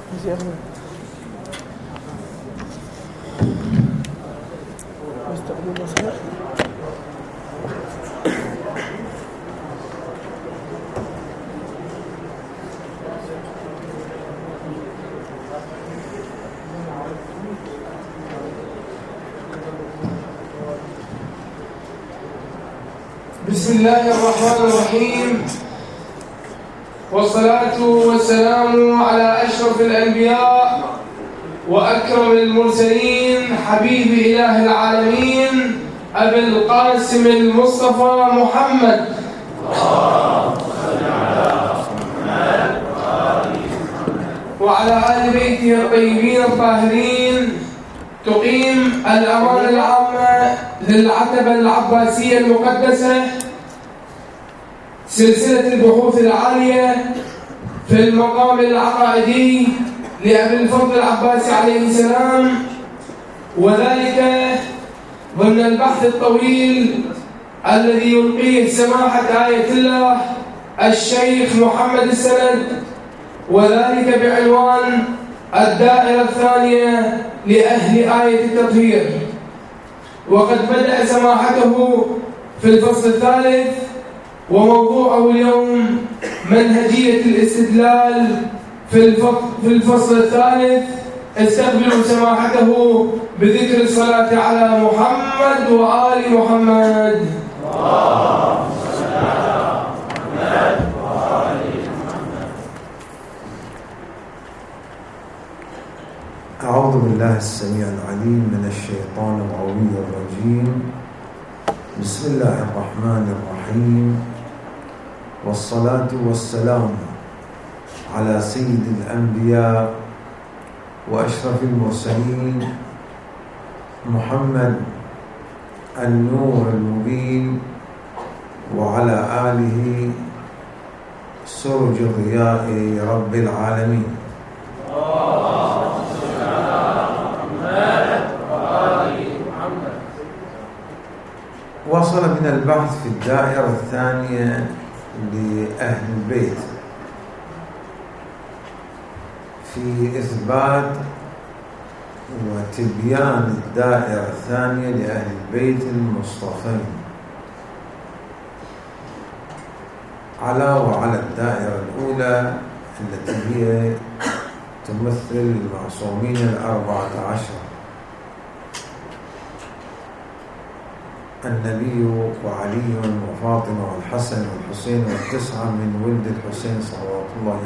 بسم الله الرحمن الرحيم، والصلاة والسلام على أشرف الأنبياء وأكرم المرسلين حبيب إله العالمين أبي القاسم المصطفى محمد وعلى آل بيته الطيبين الطاهرين. تقيم الأمانة العامة للعتبة العباسية المقدسة سلسلة البحوث العالية في المقام العقائدي لأبي الفضل العباسي عليه السلام، وذلك ضمن البحث الطويل الذي يلقيه سماحة آية الله الشيخ محمد السند، وذلك بعنوان الدائرة الثانية لأهل آية التطهير. وقد بدأ سماحته في الفصل الثالث، وموضوعه اليوم منهجية الاستدلال في الفصل الثالث. استقبلوا سماحته بذكر الصلاة على محمد وآل محمد. أعوذ بالله السميع العليم من الشيطان الغوي الرجيم. بسم الله الرحمن الرحيم، والصلاة والسلام على سيد الأنبياء وأشرف المرسلين محمد النور المبين، وعلى آله سرج ضياء رب العالمين. وصل من البحث في الدائرة الثانية لأهل البيت في إثبات وتبيان الدائرة الثانية لأهل البيت المصطفين وعلى الدائرة الأولى التي هي تمثل المعصومين 14، النبي وعلي وفاطمة والحسن والحسين والتسعة من ولد الحسين صلوات الله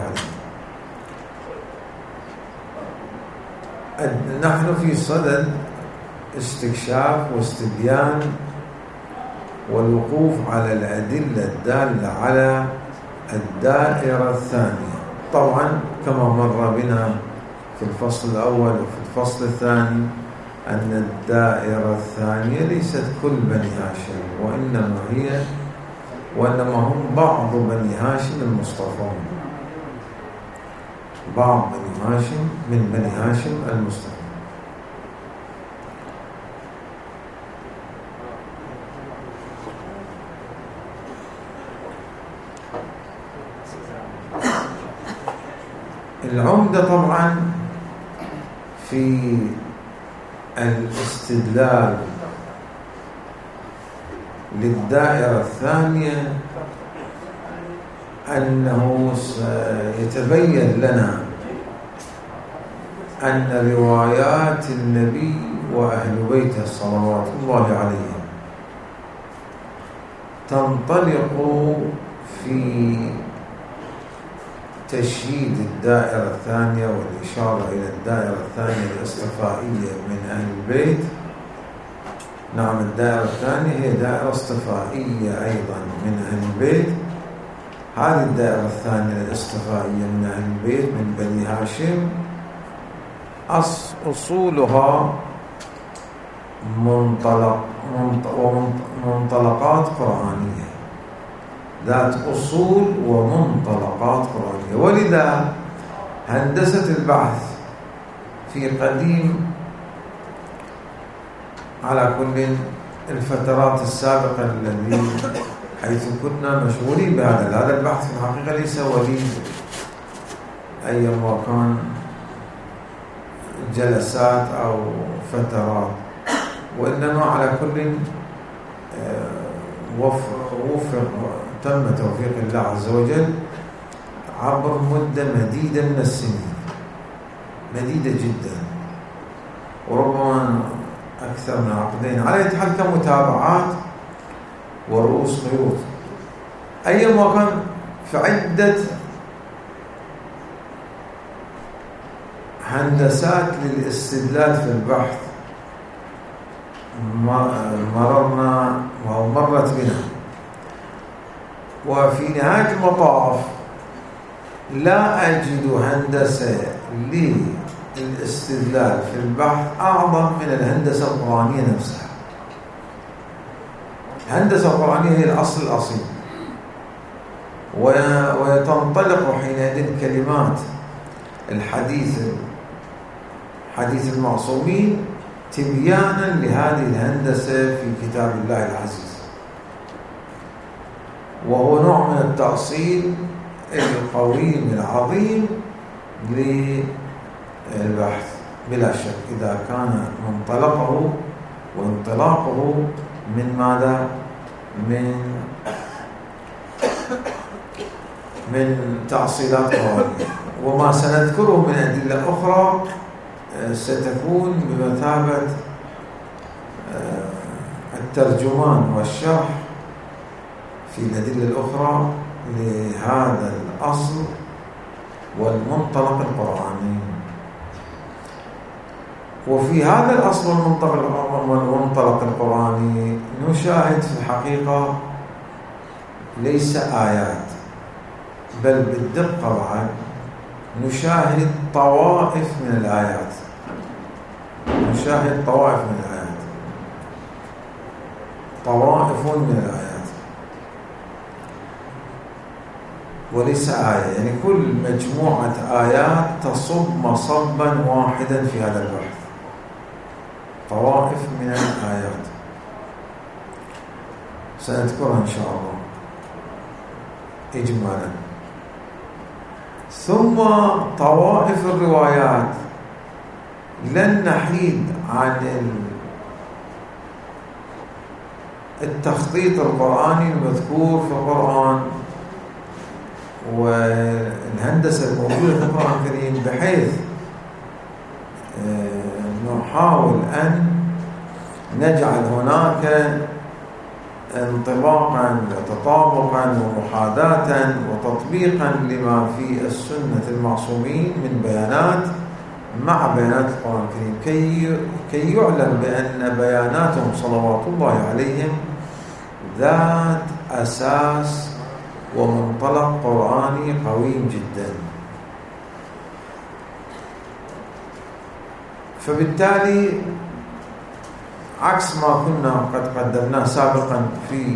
عليه. نحن في صدد استكشاف واستبيان والوقوف على الأدلة الدالة على الدائرة الثانية. طبعا كما مر بنا في الفصل الأول وفي الفصل الثاني أن الدائرة الثانية ليست كل بني هاشم، وإنما هم بعض بني هاشم المصطفون، بعض بني هاشم من بني هاشم المصطفون. العمدة طبعا في الاستدلال للدائرة الثانية أنه سيتبين لنا أن روايات النبي وأهل بيته صلوات الله عليهم تنطلق في تشييد الدائرة الثانية والإشارة إلى الدائرة الثانية الاصطفائية من أهل البيت. نعم، الدائرة الثانية هي دائرة اصطفائية أيضا من أهل البيت. هذه الدائرة الثانية الاصطفائية من أهل البيت من بني هاشم أصولها منطلقات قرآنية، ذات أصول ومنطلقات قرآنية. ولذا هندسة البحث في قديم على كل الفترات السابقة التي حيث كنا مشغولين بهذا البحث في الحقيقة ليس وليد أيما كان جلسات أو فترات، وإنما على كل تم توفيق الله عز وجل عبر مدة مديدة من السنين، مديدة جدا، وربما أكثر من عقدين، على أي حال كمتابعات ورؤوس خيوط. أيما كان في عدة هندسات للاستدلال في البحث مرت بنا، وفي نهاية المطاف لا أجد هندسة للاستدلال في البحث أعظم من الهندسة القرآنية نفسها. الهندسة القرآنية هي الأصل الأصيل، وتنطلق حينئذ كلمات حديث المعصومين تبيانا لهذه الهندسة في كتاب الله العزيز، وهو نوع من التأصيل القويم العظيم للبحث بلا شك، إذا كان منطلقه وانطلاقه من ماذا؟ من تأصيلات قرآنية. وما سنذكره من أدلة أخرى ستكون بمثابة الترجمان والشرح في الأدلة الأخرى لهذا الأصل والمنطلق القرآني. وفي هذا الأصل والمنطلق القرآني نشاهد في الحقيقة ليس آيات، بل بالدقة بعد نشاهد طوائف من الآيات، طوائف من الآيات وليس آية، يعني كل مجموعة آيات تصب مصبا واحدا في هذا البحث، طوائف من الآيات سنذكرها إن شاء الله إجمالا. ثم طوائف الروايات، لن نحيد عن التخطيط القرآني المذكور في القرآن والهندسة الموجودة في القرآن الكريم، بحيث نحاول أن نجعل هناك انطباقا وتطابقا ومحاذاة وتطبيقا لما في السنة المعصومين من بيانات مع بيانات القرآن الكريم، كي يعلم بأن بياناتهم صلوات الله عليهم ذات أساس ومنطلق قرآني قوي جدا. فبالتالي عكس ما كنا قد قدمناه سابقا في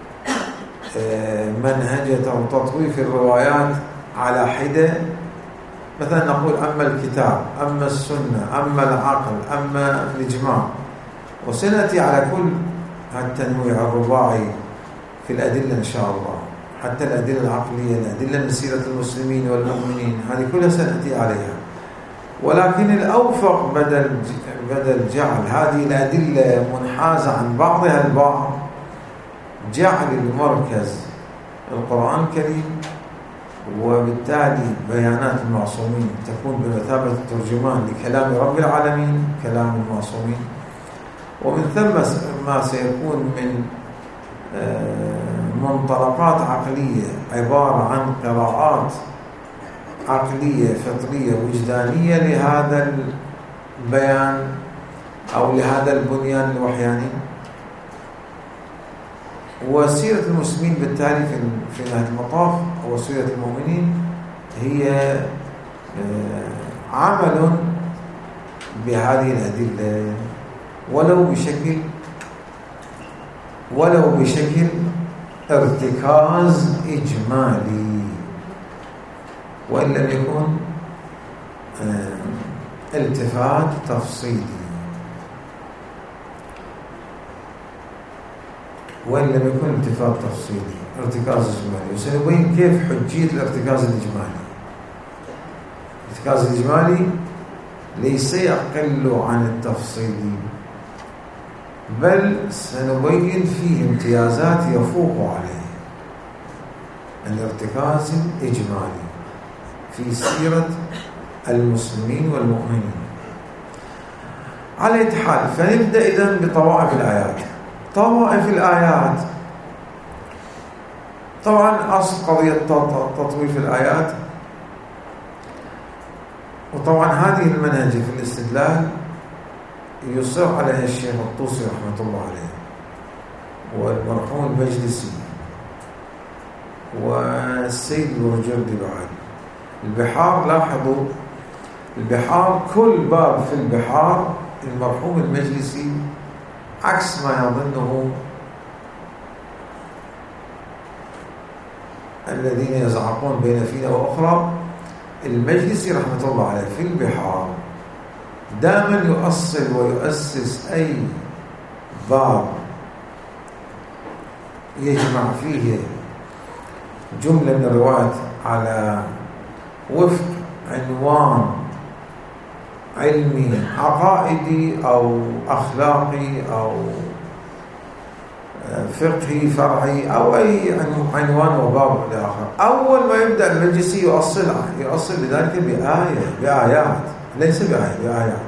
منهجة أو تطويف الروايات على حدة، مثلا نقول أما الكتاب، أما السنة، أما العقل، أما الإجماع، وسنأتي على كل التنويع الرباعي في الأدلة إن شاء الله، حتى الأدلة العقلية، الأدلة من سيرة المسلمين والمؤمنين، هذه كلها سنأتي عليها. ولكن الأوفق بدل جعل هذه الأدلة منحازة عن بعضها البعض، جعل المركز القرآن الكريم، وبالتالي بيانات المعصومين تكون بمثابة الترجمان لكلام رب العالمين، كلام المعصومين. ومن ثم ما سيكون من منطلقات عقلية عبارة عن قراءات عقلية فطرية وجدانية لهذا البيان أو لهذا البنيان الوحياني. وسيرة المسلمين بالتالي في نهاية المطاف أو سيرة المؤمنين هي عمل بهذه الأدلة ولو بشكل ارتكاز إجمالي، وإن لم يكن التفات تفصيلي، ارتكاز إجمالي. وسنبين كيف حجية الارتكاز الإجمالي. الارتكاز الإجمالي ليس يقل عن التفصيل، بل سنبين فيه امتيازات يفوق عليه الارتكاز الإجمالي في سيرة المسلمين والمؤمنين. على حال، فنبدأ إذن بطوائف الآيات. طوائف الآيات طبعا أصل قضية تطويف الآيات، وطبعا هذه المنهج في الاستدلال يصر عليها الشيخ الطوسي رحمة الله عليه والمرحوم المجلسي والسيد الورجردي بعد. البحار، لاحظوا البحار كل باب في البحار المرحوم المجلسي عكس ما يظنه الذين يزعقون بين فينا وأخرى. المجلسي رحمة الله عليه في البحار دائما يؤصل ويؤسس أي باب يجمع فيه جملة من الروايات على وفق عنوان علمي عقائدي أو أخلاقي أو فقهي فرعي أو أي عنوان وباب لآخر. أول ما يبدأ المجلسي يؤصل لذلك بآيات، ليس بآيات،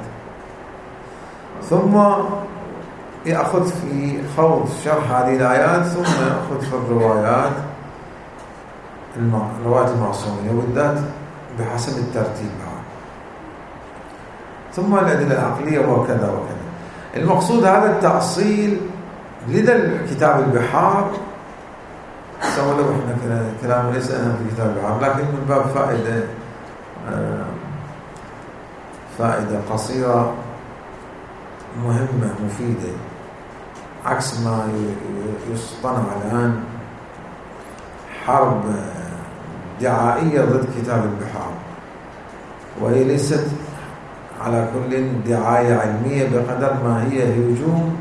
ثم يأخذ في خوض شرح هذه الآيات، ثم يأخذ في الروايات المعصومين وبالذات بحسب الترتيب، ثم الأدلة العقلية وكذا وكذا. المقصود هذا التأصيل. لذا كتاب البحار سوى له احنا كلام ليس أهم في كتاب البحار، لكن من باب فائدة قصيرة مهمة مفيدة، عكس ما يصطنع الآن حرب دعائية ضد كتاب البحار، وهي ليست على كل دعاية علمية بقدر ما هي هجوم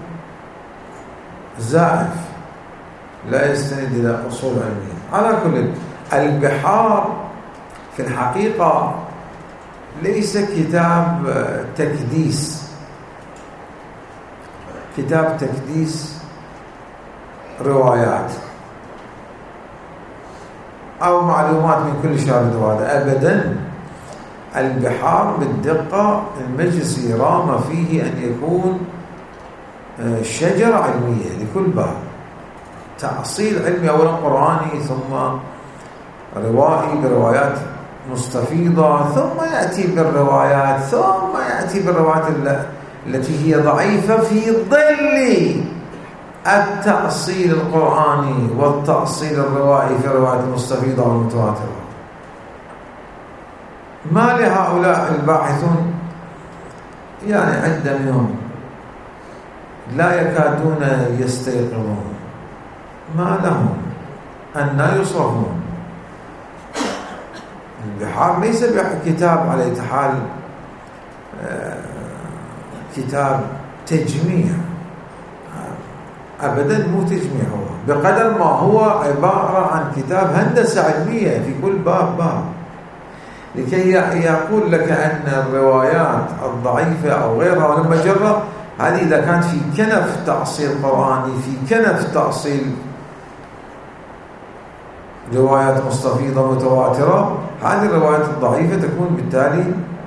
زائف لا يستند إلى أصول علمية. على كل، البحار في الحقيقة ليس كتاب تكديس، كتاب تكديس روايات أو معلومات من كل شارد وهذا أبدا. البحار بالدقة المجلسي رام فيه أن يكون شجرة علمية لكل باب، تأصيل علمي أولا قرآني ثم روائي بروايات مستفيضة، ثم يأتي بالروايات، ثم يأتي بالروايات التي هي ضعيفة في ظل التأصيل القرآني والتأصيل الروائي في الروايات المستفيضة والمتواترة. ما لهؤلاء الباحثون يعني عدة منهم لا يكادون يستيقظون، ما لهم أن لا يصرفون. البحار ليس كتاب على حال كتاب تجميع أبدا، مو تجميع، هو بقدر ما هو عبارة عن كتاب هندسة علمية في كل باب لكي يقول لك أن الروايات الضعيفة أو غيرها ولما جرى هذه إذا كانت في كنف تأصيل قرآني، في كنف تأصيل روايات مستفيضة متواترة، هذه الروايات الضعيفة تكون بالتالي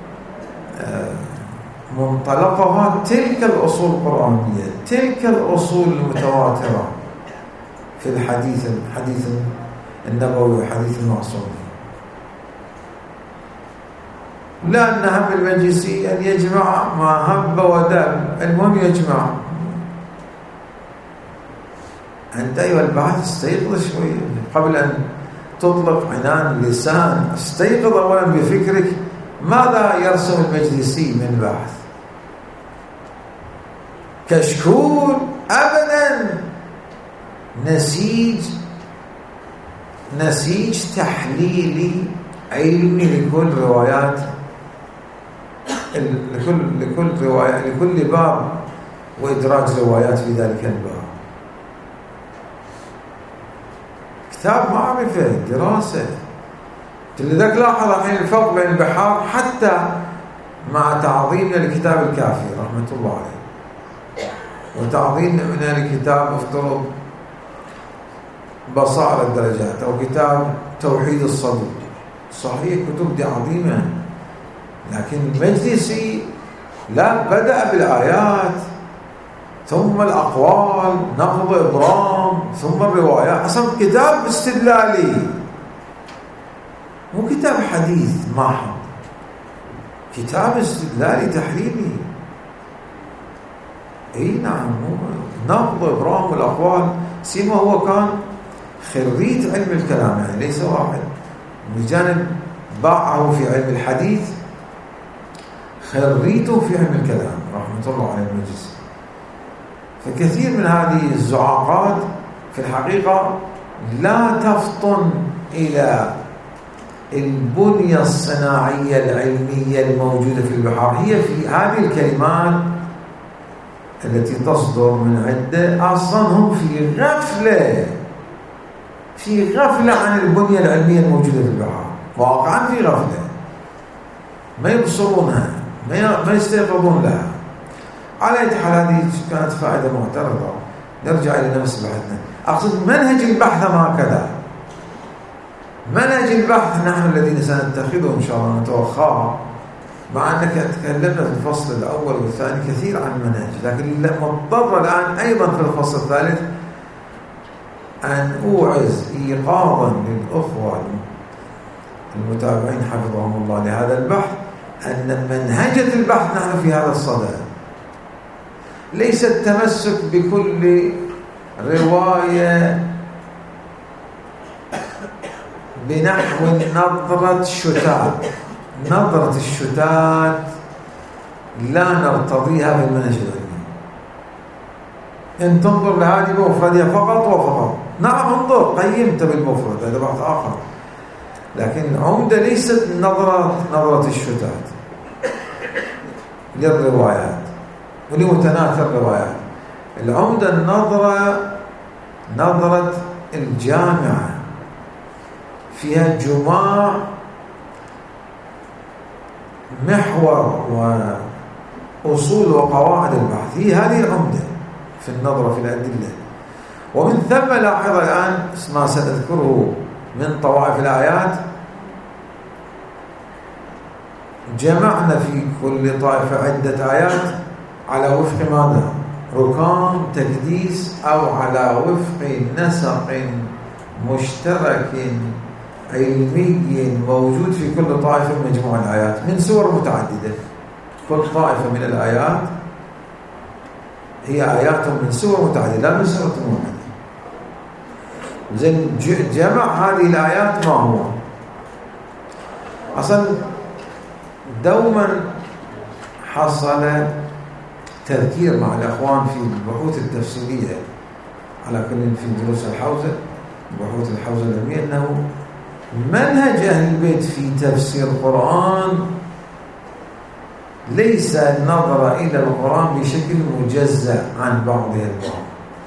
منطلقها تلك الأصول القرآنية، تلك الأصول المتواترة في الحديث النبوي وحديث المعصوم. لأن هم المجلسي أن يجمع ما هب ودب، المهم يجمع. أنت أيها الباحث استيقظ شوي قبل أن تطلق عنان اللسان، استيقظ أولا بفكرك ماذا يرسم المجلسي من بحث. كشكول أبدا، نسيج تحليلي علمي لكل روايات، لكل رواية، لكل باب وإدراج روايات في ذلك الباب. كتاب معرفة دراسة. لذلك لاحظ الحين الفرق بين البحار، حتى مع تعظيمنا لكتاب الكافي رحمة الله عليه وتعظيمنا لكتاب افترض بصائر الدرجات أو كتاب توحيد الصدور، صحيح كتب دي عظيمة، لكن المجلسي لا، بدأ بالآيات ثم الأقوال، نقض إبرام، ثم الروايات. أصلا كتاب استدلالي مو كتاب حديث محض، كتاب استدلالي تحليلي. اي نعم، نقض إبرام والأقوال. سيما هو كان خريج علم الكلام، يعني ليس واحد بجانب باعه في علم الحديث، خريته في علم الكلام رحمة الله عليه المجلس. فكثير من هذه الزعاقات في الحقيقة لا تفطن إلى البنية الصناعية العلمية الموجودة في البحار، هي في هذه الكلمات التي تصدر من عدة أصلا هم في غفلة عن البنية العلمية الموجودة في البحار، واقعا في غفلة، ما يبصرونها، ما يستيقظون لها. على أي حال هذه كانت فائدة معترضة. نرجع إلى نفس بحثنا. أقصد منهج البحث هكذا، منهج البحث نحن الذين سنتخذه إن شاء الله نتوخاه، مع أنك تكلمنا في الفصل الأول والثاني كثير عن المنهج، لكن مضطر الآن أيضا في الفصل الثالث أن أوعز إيقاظا للأخوة المتابعين حفظهم الله لهذا البحث أن منهجة البحث نحن في هذا الصدد ليس التمسك بكل رواية بنحو نظرة الشتات. نظرة الشتات لا نرتضيها في المنهج العلمي. إن تنظر لهذه بمفردها فقط وفقط، نعم انظر قيمت بالمفرد، هذا بحث آخر، لكن العمدة ليست نظرة الشتات للروايات ولمتناثر الروايات. العمدة نظرة الجامعة فيها جماع محور وأصول وقواعد البحث، هي هذه العمدة في النظرة في الأدلة. ومن ثم لاحظ الآن ما سنذكره من طوائف الآيات، جمعنا في كل طائفة عدة آيات على وفق ماذا؟ ركام تكديس أو على وفق نسق مشترك علمي موجود في كل طائفة من مجموع الآيات من سور متعددة. كل طائفة من الآيات هي آيات من سور متعددة لا من سورة واحدة. زين جمع هذه الآيات ما هو؟ أصلا دوما حصل تذكير مع الأخوان في البحوث التفسيرية على كل في دروس الحوزة بحوث الحوزة العلمية أنه منهج أهل البيت في تفسير القرآن ليس النظر إلى القرآن بشكل مجزأ عن بعضه البعض،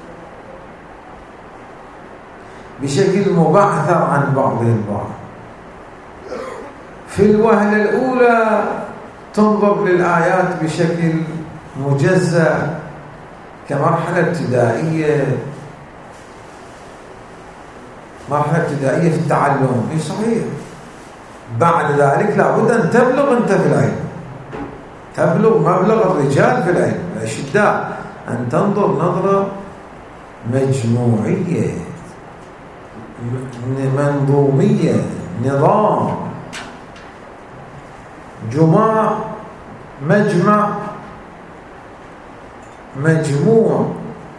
بشكل مبعثر عن بعضه البعض. في الوهلة الأولى تنظر للآيات بشكل مجزأ كمرحلة ابتدائية، مرحلة ابتدائية في التعلم، إيه صحيح. بعد ذلك لابد أن تبلغ أنت في العلم، تبلغ مبلغ الرجال في العلم الأشداء، أن تنظر نظرة مجموعية منظومية، نظام مجموع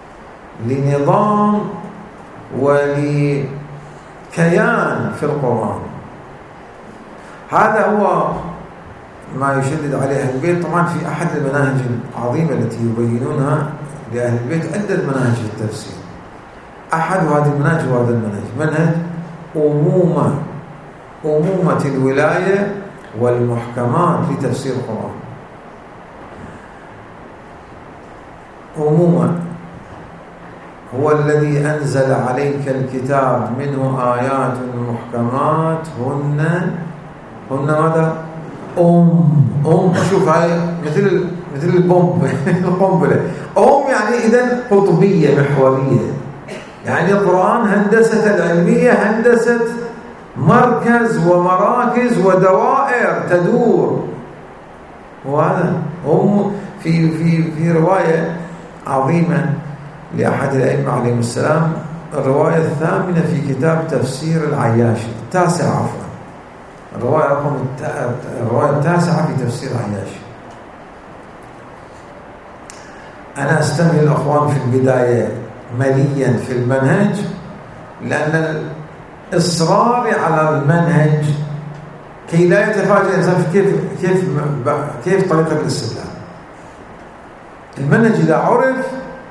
لنظام ولكيان في القرآن. هذا هو ما يشدد عليه أهل البيت. طبعا في أحد المناهج العظيمة التي يبينونها لأهل البيت عدة مناهج في التفسير. أحد هذه المناهج هو هذا المنهج، منهج أمومة الولاية والمحكمات لتفسير القرآن. أمومة هو الذي أنزل عليك الكتاب منه آيات محكمات هن ماذا؟ شوف هاي مثل القنبلة. يعني إذن قطبية محورية، يعني القرآن هندسة العلمية هندسة مركز ومراكز ودوائر تدور. وهذا في رواية عظيمة لأحد الأئمة عليهم السلام، الرواية الثامنة في كتاب تفسير العياشي، الرواية التاسعة في تفسير العياشي. أنا أستمع الأخوان في البداية مليا في المنهج، لأن الإصرار على المنهج كي لا يتفاجأ الإنسان كيف طريقة الاستدلال. المنهج إذا عرف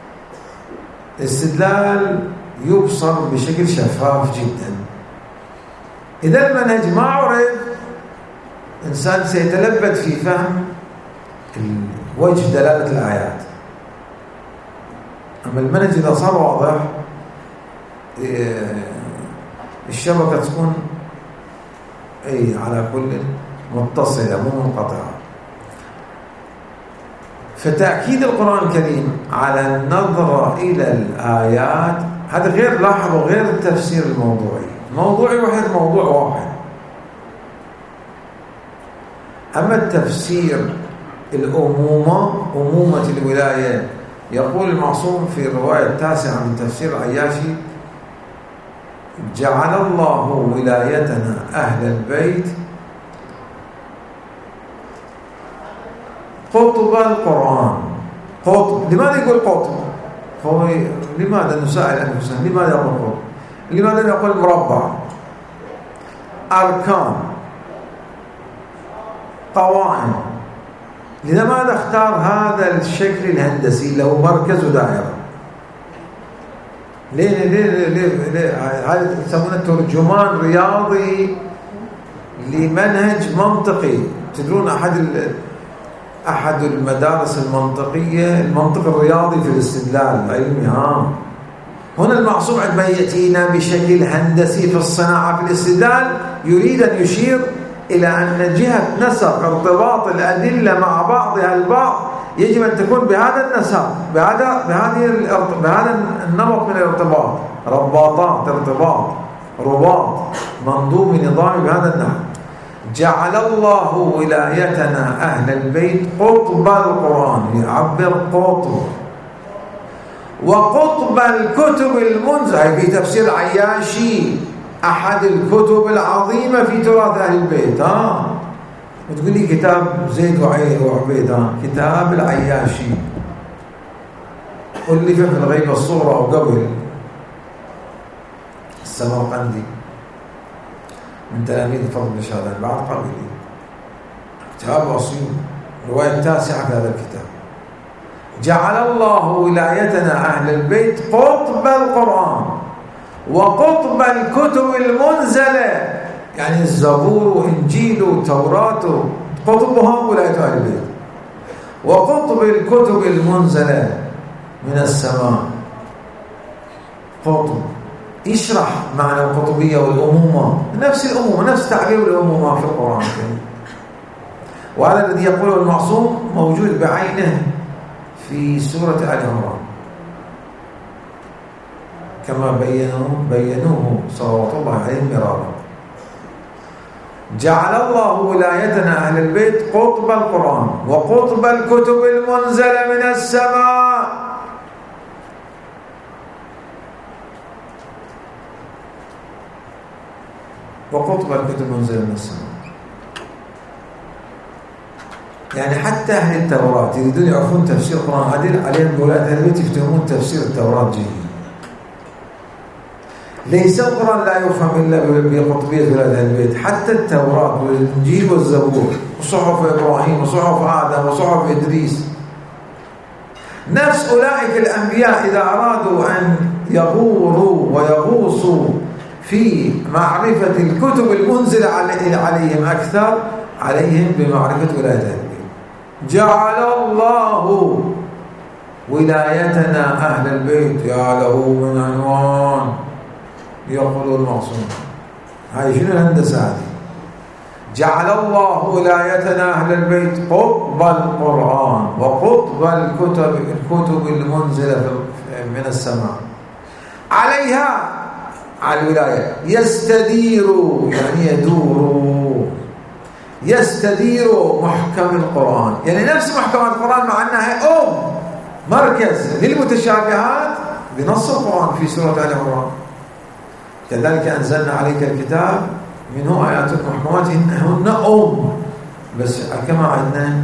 الاستدلال يبصر بشكل شفاف جدا. إذا المنهج ما عرف إنسان سيتلبد في فهم وجه دلالة الآيات. أما المنهج إذا صار واضح الشبكة تكون على كل متصلة مو منقطعة. فتأكيد القرآن الكريم على النظرة إلى الآيات هذا غير، لاحظوا، غير التفسير الموضوعي واحد، موضوع واحد. أما التفسير أمومة الولاية، يقول المعصوم في الرواية التاسعة من تفسير العياشي: جعل الله ولايتنا أهل البيت قطب القرآن. قطب، لماذا يقول قطب؟ لماذا نسأل أنفسنا لماذا يقول قطب؟ لماذا يقول مربع؟ أركان، قوائم. لماذا اختار هذا الشكل الهندسي له مركز ودائرة؟ ليه هذا يسمونه ترجمان رياضي لمنهج منطقي. تدرون أحد المدارس المنطقية المنطق الرياضي في الاستدلال العلمي. هنا المعصوم عندما يأتينا بشكل هندسي في الصناعة في الاستدلال يريد أن يشير إلى أن جهة نسق ارتباط الأدلة مع بعضها البعض يجب أن تكون بهذا النسق، بهذا النمط من الارتباط، رباطات، رباط منظوم نظامي بهذا النحو. جعل الله ولايتنا أهل البيت قطب القرآن، يعبر قطب. وقطب الكتب المنزلة في تفسير العياشي، أحد الكتب العظيمة في تراث أهل البيت. وتقول لي كتاب زيد وعبيد، كتاب العياشي ألف في الغيبة الصغرى وقبل السمرقندي من تلاميذ الفضل بن شهادان بعد قبله، كتاب أصيل، رواية التاسعة في هذا الكتاب. جعل الله ولايتنا أهل البيت قطب القرآن وقطب الكتب المنزلة، يعني الزبور وإنجيل وتوراة قطبها ولاية أهل البيت. وقطب الكتب المنزلة من السماء. قطب يشرح معنى القطبية والأمومة، نفس الأمومة، نفس تعبير الأمومة في القرآن الكريم. وهذا الذي يقوله المعصوم موجود بعينه في سورة آل عمران كما بينوه صلوات الله عليهم مرارا. جعل الله ولايتنا أهل البيت قطب القرآن وقطب الكتب المنزلة من السماء. وقطب الكتب المنزلة من السماء، يعني حتى أهل التوراة يريدون يعرفون تفسير القرآن عليهم ولاية أهل البيت يفتهمون تفسير التوراة جيد. ليس القرآن لا يفهم إلا بقطبية ولاية أهل البيت، حتى التوراة والإنجيل والزبور وصحف إبراهيم وصحف آدم وصحف إدريس. نفس أولئك الأنبياء إذا أرادوا أن يغوروا ويغوصوا في معرفة الكتب المنزلة عليهم أكثر، عليهم بمعرفة ولاية أهل البيت. جعل الله ولايتنا أهل البيت، يا له من عنوان، يقول المعصوم. هاي شنو الهندسة هذه؟ جعل الله ولايتنا أهل البيت قطب القرآن وقطب الكتب المنزلة من السماء. عليها، على الولاية، يستدير يعني يدور، يستدير محكم القرآن، يعني نفس محكم القرآن مع أنها مركز للمتشابهات بنص القرآن في سورة آل عمران. كذلك أنزلنا عليك الكتاب منه آيات محكمات هن بس كما عندنا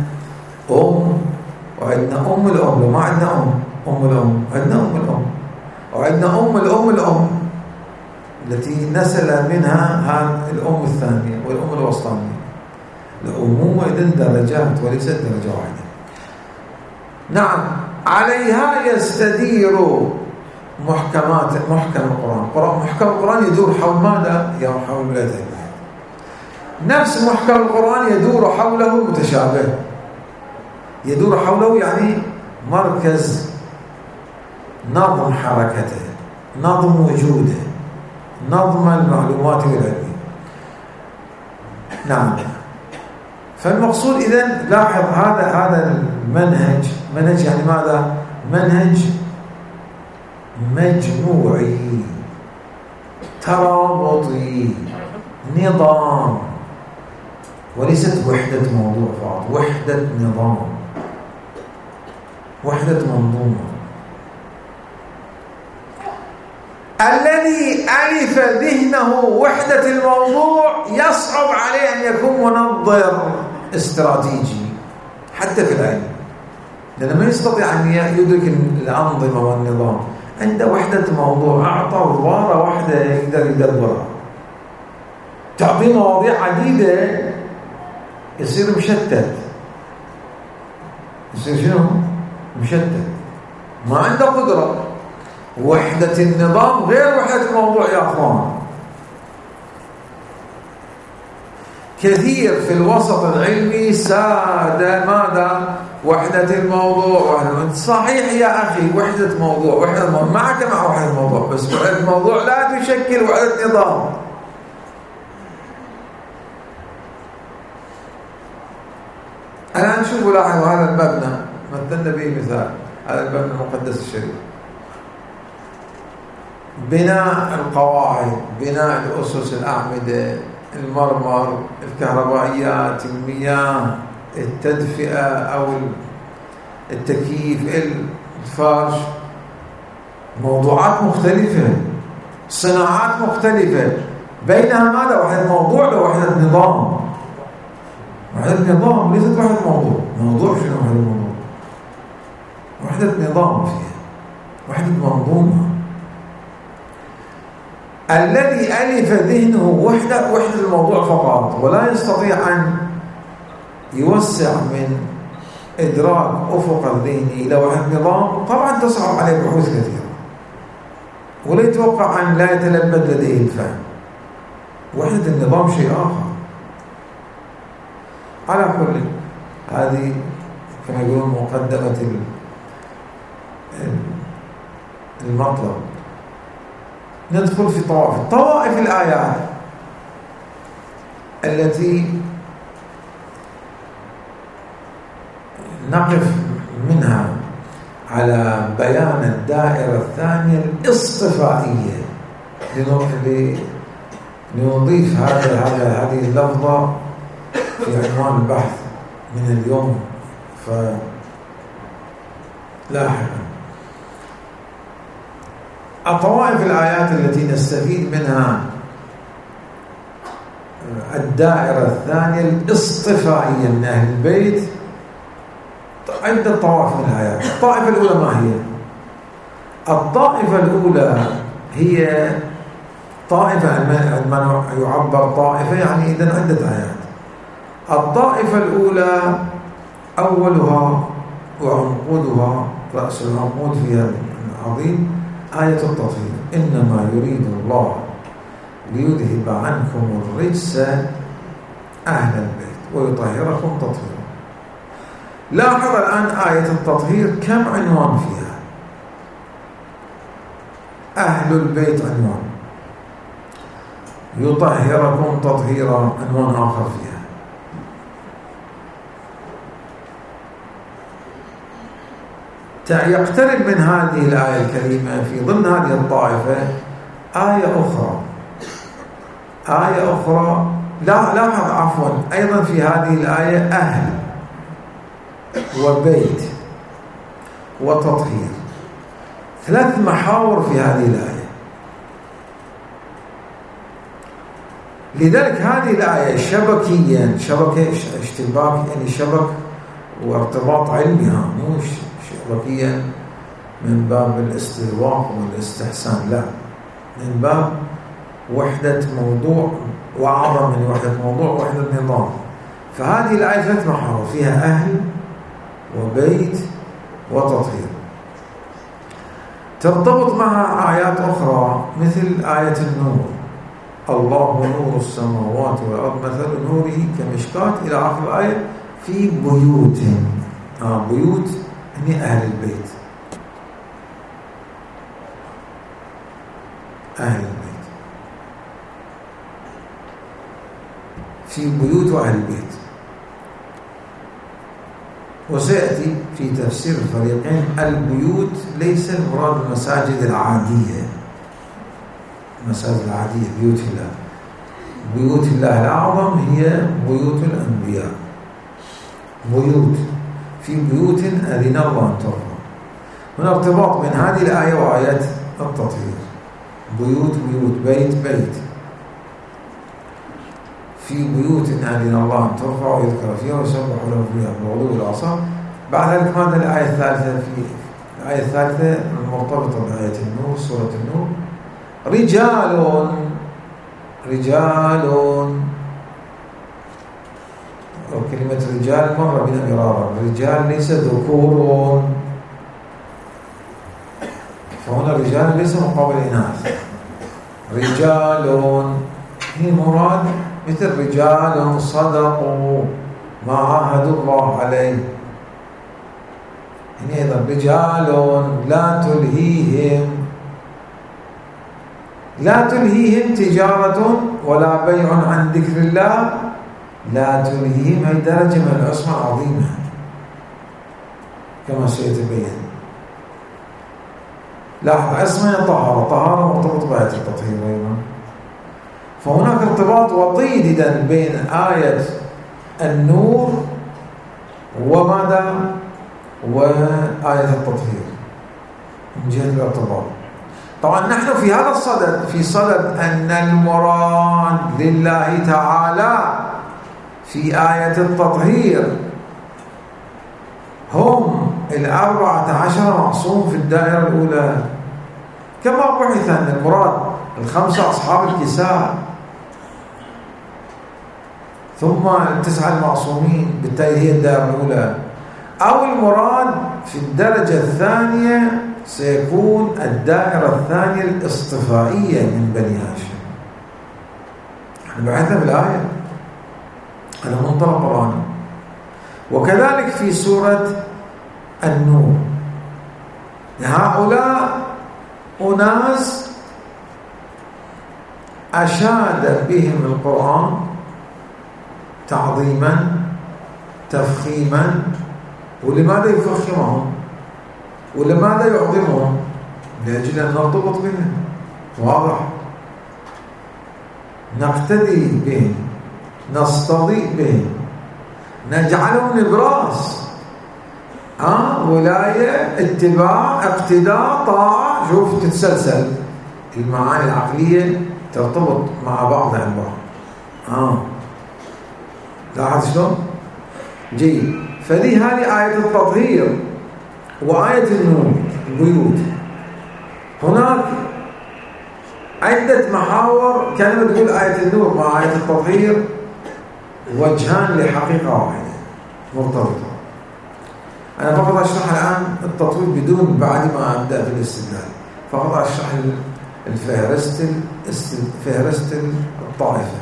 وعندنا الأم، ما عندنا الأم، عندنا الأم، وعندنا الأم التي نسل منها هذه الأم الثانية والأم الوسطانية. الأمومة إذن درجات وليست درجة واحدة. نعم، عليها يستدير محكم القرآن. محكم القرآن يدور حول ماذا؟ حول ولاية البيت. نفس محكم القرآن يدور حوله المتشابه، يدور حوله يعني مركز نظم حركته، نظم وجوده، نظم المعلومات والعلم. نعم. فالمقصود إذن لاحظ هذا المنهج، منهج يعني ماذا؟ منهج مجموعي ترابطي نظام، وليست وحدة موضوع فقط، وحدة نظام، وحدة منظومة. الذي ألف ذهنه وحدة الموضوع يصعب عليه أن يكون منظر استراتيجي حتى في العلم، لأنه ما يستطيع أن يدرك الأنظمة والنظام. عنده وحدة موضوع، أعطى عبارة واحدة يقدر يدبرها. تعطيه مواضيع عديدة يصير مشتت، يصير شنو؟ مشتت، ما عنده قدرة. وحدة النظام غير وحدة الموضوع يا أخوان. كثير في الوسط العلمي ساد ماذا؟ وحدة الموضوع. صحيح يا أخي، وحدة موضوع، وحدة موضوع معك مع وحدة الموضوع، بس وحدة الموضوع لا تشكل وحدة نظام. الآن شوفوا، لاحظوا هذا المبنى مثلنا به مثال، هذا المبنى المقدس الشريف. بناء القواعد، بناء الأسس، الأعمدة، المرمر، الكهربائيات، المياه، التدفئة أو التكييف، الفرش، موضوعات مختلفة، صناعات مختلفة، بينها ماذا؟ وحدة موضوع ووحدة نظام. وحدة نظام ليست وحدة موضوع. موضوع شنو وحدة موضوع؟ وحدة نظام فيها، وحدة منظومة. الذي ألف ذهنه وحدة الموضوع فقط، ولا يستطيع أن يوسع من إدراك أفق الذهن إلى وحدة نظام، طبعا تصعب عليه بحوث كثيرة، ولا يتوقع أن لا يتلبد لديه الفهم. وحدة النظام شيء آخر. على كل، هذه كما يقولون مقدمة المطلب. ندخل في طوائف الآيات التي نقف منها على بيان الدائرة الثانية الاصطفائية، لنضيف هذه اللفظة في عنوان البحث من اليوم لاحقا. الطوائف الآيات التي نستفيد منها الدائرة الثانية الاصطفائية من أهل البيت عدة طوائف من الآيات. الطائفة الأولى ما هي؟ الطائفة الأولى هي طائفة، عندما يعبر طائفة يعني إذن عدة آيات. الطائفة الأولى أولها وعنقودها، رأس العنقود فيها العظيم آية التطهير. إنما يريد الله ليذهب عنكم الرجس أهل البيت ويطهركم تطهيرا. لاحظ الآن آية التطهير كم عنوان فيها؟ أهل البيت عنوان، يطهركم تطهيرا عنوان آخر فيها. يقترب من هذه الآية الكريمة في ضمن هذه الطائفة آية أخرى. لاحظ عفوا أيضا في هذه الآية أهل وبيت وتطهير، 3 محاور في هذه الآية. لذلك هذه الآية شبكيا، شبكة اشتباك يعني شبك وارتباط علمي، مو شبكيا من باب الاستذواق والاستحسان، لا، من باب وحدة موضوع وأعظم من وحدة موضوع وحدة نظام. فهذه الآية 3 محاور فيها أهل وبيت وتطهير، ترتبط معها آيات أخرى مثل آية النور، الله نور السماوات والأرض مثل نوره كمشكاة إلى آخر الآية، في بيوت. بيوت يعني أهل البيت، أهل البيت، في بيوت وأهل البيت. وسيأتي في تفسير الفريقين البيوت ليس المراد المساجد العادية، المساجد العادية بيوت الله. بيوت الله الأعظم هي بيوت الأنبياء، بيوت في بيوت أذن الله أن ترفع. هنا ارتباط بين هذه الآية وآيات التطهير، بيوت بيت بيت، في بيوت أذن الله أن ترفع ويذكر فيها ويسبح له فيها بالغدو والآصال. بعد ذلك ماذا الآية الثالثة؟ في الآية الثالثة المرتبطة بآية النور، سورة النور، رجال، وكلمة رجال مرة بنا مرارا، رجال ليس ذكور، فهنا رجال ليس مقابل إناث، رجال هي مراد مثل رجال صدقوا ما عاهدوا الله عليه. يعني أيضا رجال لا تلهيهم تجارة ولا بيع عن ذكر الله، لا تلهيهم هي درجة من العصمة عظيمة كما سيتبين. لاحظ عصمة طهارة مرتبط بآية التطهير أيضا. فهناك ارتباط وطيد بين آية النور وماذا؟ وآية التطهير من جهة الارتباط. طبعا نحن في هذا الصدد، في صدد أن المراد لله تعالى في آية التطهير هم 14 معصوم في الدائرة الأولى، كما بحث أن المراد 5 أصحاب الكساء ثم 9 المعصومين، بالتالي هي الدائرة الأولى. أو المراد في الدرجة الثانية سيكون الدائرة الثانية الاصطفائية من بني هاشم. نحن بحثنا بالآية على منطلق قرآني. وكذلك في سورة النور هؤلاء أناس أشاد بهم القرآن تعظيما تفخيما. ولماذا يفخمهم؟ ولماذا يعظمهم؟ لأجل أن نرتبط بهم، واضح، نقتدي بهم، نستضيء بهم، نجعلهم نبراس، ولاية، اتباع، اقتداء، طاعة. شوف تتسلسل المعاني العقلية ترتبط مع بعض عن بعض. لاحظ شلون؟ جيد. هذه آية التطهير وآية النور البيوت. هناك عدة محاور كلمة تقول آية النور مع آية التطهير وجهان لحقيقة واحدة مرتبطة. أنا فقط أشرح الآن التطوير بدون بعد ما أبدأ في الاستدلال، فقط أشرح فهرست الطائفة.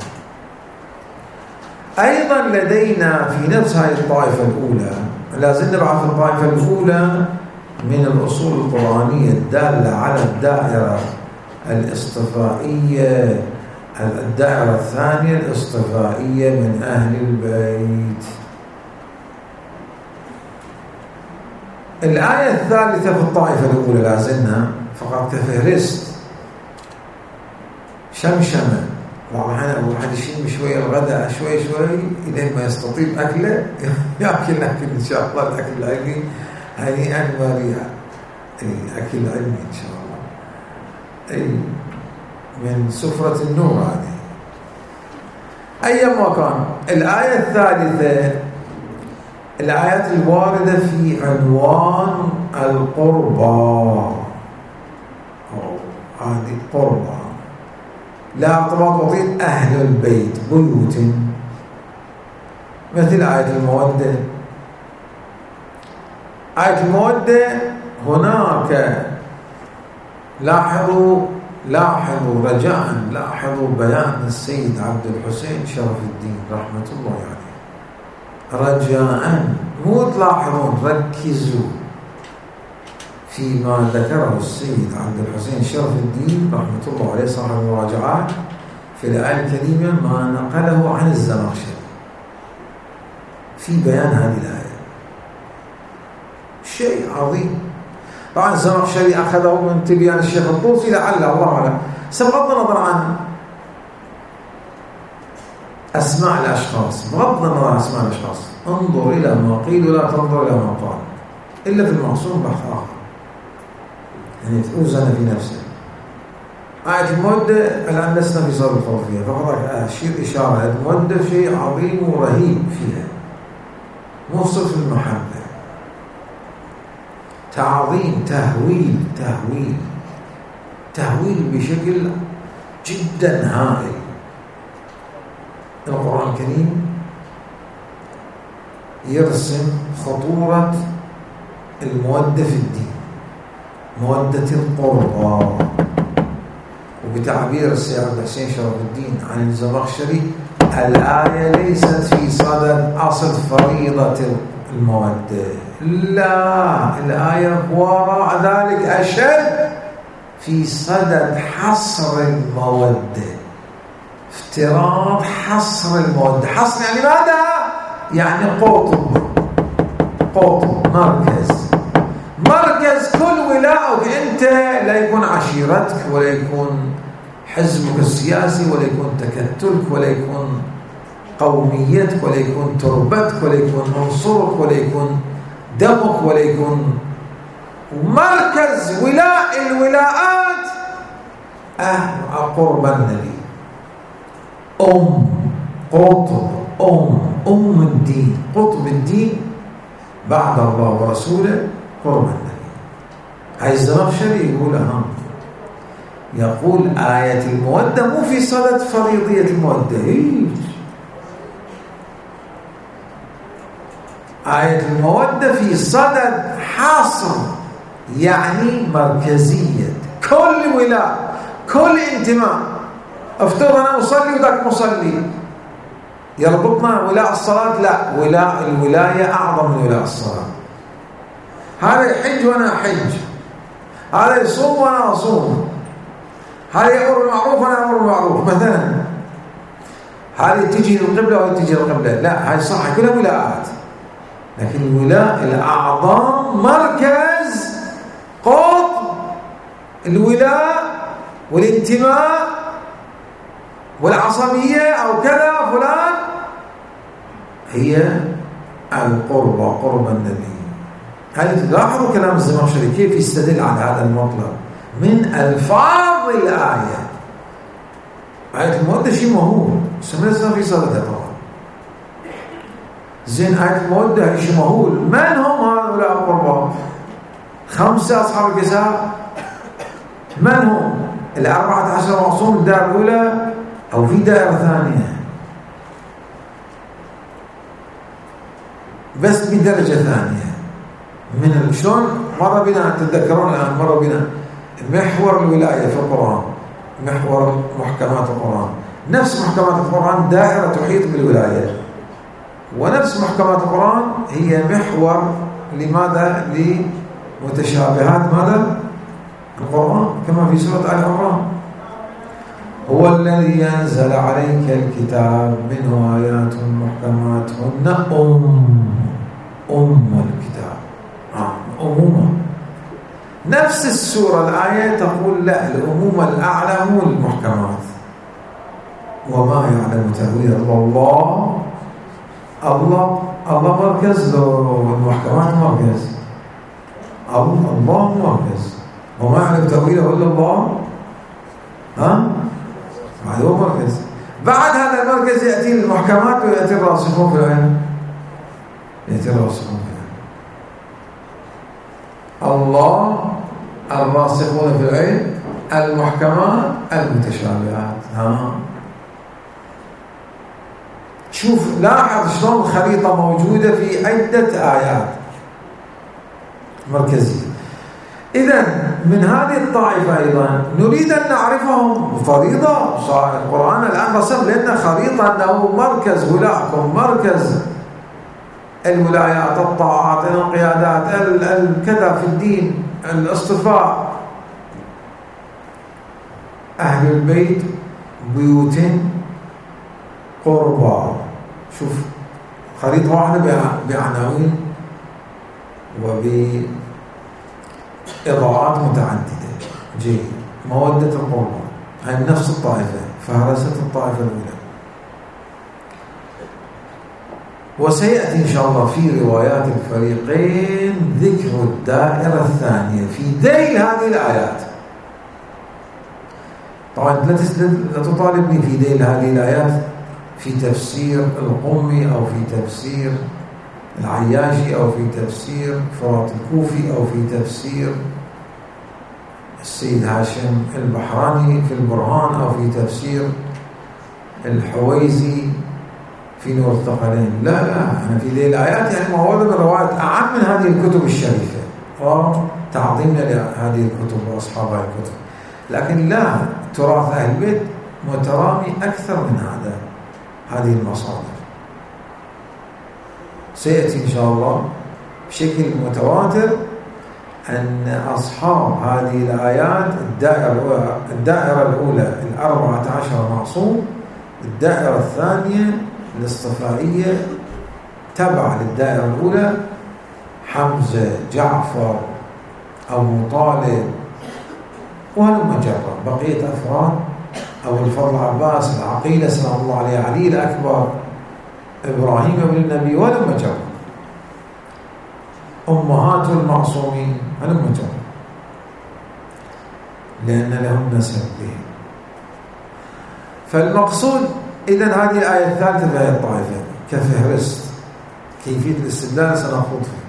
أيضا لدينا في نفس هذه الطائفة الأولى، لازلنا بعد في الطائفة الأولى من الأصول القرآنية الدالة على الدائرة الاصطفائية، الدائرة الثانية الاصطفائية من أهل البيت. الآية الثالثة في الطائفة الأولى لازلنا فقط كفهرست. شمشمة، بعض الأحيان أبو واحد يشم شوية الغداء شوي إلين ما يستطيب أكله يأكل إن شاء الله الأكل العلمي هنيئا مريئا، أكل علمي إن شاء الله، من سفرة النور هذه. أيما كان الآية الثالثة، الآيات الواردة في عنوان القربى، هذه القربى لا ارتباط وطيد أهل البيت بيوت، مثل آية المودة. آية المودة هناك لاحظوا رجاء لاحظوا بيان السيد عبد الحسين شرف الدين رحمة الله عليه، رجاء مو تلاحظون، ركزوا فيما ذكره السيد عبد الحسين شرف الدين رحمة الله عليه صاحب المراجعات في الآية الكريمة، ما نقله عن الزمخشري في بيان هذه الآية، شيء عظيم. طبعا الزمخشري أخذه من تبيان الشيخ الطوسي لعل الله أعلم. بغض النظر عن أسماء الأشخاص، بغض النظر عن أسماء الأشخاص، انظر إلى ما قيل ولا تنظر إلى ما قال، إلا في المعصوم بحث آخر، يعني توزن في نفسه. آية المودة الآن لسنا في صدر الخوفية، فقط أشير إشارة المودة شيء عظيم ورهيب فيها، مو صرف المحبة، تعظيم، تهويل بشكل جدا هائل. القرآن الكريم يرسم خطورة المودة في الدين، مودة القربى، وبتعبير السيد عبد الحسين شرف الدين عن الزمخشري الآية ليست في صدد أصل فريضة المودة، لا، الآية وراء ذلك أشد في صدد حصر المودة، افتراض حصر المودة. حصر يعني ماذا؟ يعني قطب، مركز كل ولاءك أنت، لا يكون عشيرتك ولا يكون حزبك السياسي ولا يكون تكتلك ولا يكون قوميتك ولا يكون تربتك ولا يكون عنصرك ولا يكون دمك ولا يكون مركز ولاء الولاءات قرب النبي، أم الدين، قطب الدين بعد الله ورسوله قرب النبي. هاي الزمخشري يقول يقول آية المودة مو في صدد فريضية المودة، آية المودة في صدد حصر، يعني مركزية كل ولاء، كل انتماء. افترض أنا مصلي وذاك مصلي، يربطنا ولاء الصلاة؟ لا، ولاء الولاية أعظم من ولاء الصلاة. هذا يحج وأنا أحج، هذا يصوم وأنا أصوم، هذا يأمر بالمعروف وأنا أمر بالمعروف مثلا، هذه تجي للقبلة وهذه تجي للقبلة، لا، هاي صح كلها ولاءات، لكن الولاء الأعظم مركز قطب الولاء والانتماء والعصبية أو كذا فلان، هي القربة، قرب النبي. هل تلاحظوا كلام الزمخشري كيف يستدل على هذا المطلب من ألفاظ الآية؟ آية المودة شيء مهول، سمعنا في صددها طبعا. زين، آية المودة شيء مهول، من هم هؤلاء القربى؟ 5 أصحاب الكساء، من هم؟ 14 معصوم الدار الأولى أو في دائرة ثانية؟ بس بدرجة ثانية من شلون مر بنا، تتذكرون الآن مر بنا محور الولاية في القرآن، محور محكمات القرآن، نفس محكمات القرآن دائرة تحيط بالولاية، ونفس محكمات القرآن هي محور لماذا؟ لمتشابهات ماذا؟ القرآن، كما في سورة آل عمران: هو الذي أنزل عليك الكتاب منه آيات محكمات هن أم الكتاب. أم نفس السورة الآية تقول لا، الأمومة الأعلى هو المحكمات. وما يعلم تأويل الله مركز، والمحكمات مركز. الله مركز، وما يعلم تأويله إلا الله. بعد هو مركز. بعد هذا المركز يأتي المحكمات ويأتي الراسخون في العلم. الله الراسخون في العلم، المحكمات المتشابهات. شوف لاحظ شلون الخريطة موجودة في عدة آيات مركزية. إذن من هذه الطائفة أيضا نريد أن نعرفهم فريضة. القرآن الآن رسم لنا خريطة أنه مركز ولاءكم، مركز الولايات، الطاعات، الانقيادات، كذا في الدين، الاصطفاء. أهل البيت بيوت قربى. شوف خريطة واحدة بعناوين وبإضاءات متعددة. جيد. مودة القربى هي نفس الطائفة، فهرست الطائفة الأولى. وسيأتي إن شاء الله في روايات الفريقين ذكر الدائرة الثانية في ذيل هذه الآيات. طبعا لا تطالبني في ذيل هذه الآيات في تفسير القمي أو في تفسير العياشي أو في تفسير فرات الكوفي أو في تفسير السيد هاشم البحراني في البرهان أو في تفسير الحويزي في نور الثقلين. لا أنا في ذي الآيات يعني مواد من روايات أعم من هذه الكتب الشريفة وتعظيمنا لهذه الكتب وأصحاب هذه الكتب. لكن لا، تراث أهل البيت مترامي أكثر من هذه المصادر. سيأتي إن شاء الله بشكل متواتر أن أصحاب هذه الآيات الدائرة الأولى 14 معصوم، الدائرة الثانية الاصطفائية تبع للدائرة الأولى حمزة، جعفر، أبو طالب، وهلم جرى بقية أفراد، أبو الفضل عباس، العقيلة سلام الله عليه، علي الأكبر، إبراهيم ابن النبي، وهلم جرى أمهات المعصومين، هلم جرى، لأن لهم نسب به. فالمقصود إذن هذه الآية الثالثة في هذه الطائفة كفهرست كيفية الاستدلال سنخوض فيه،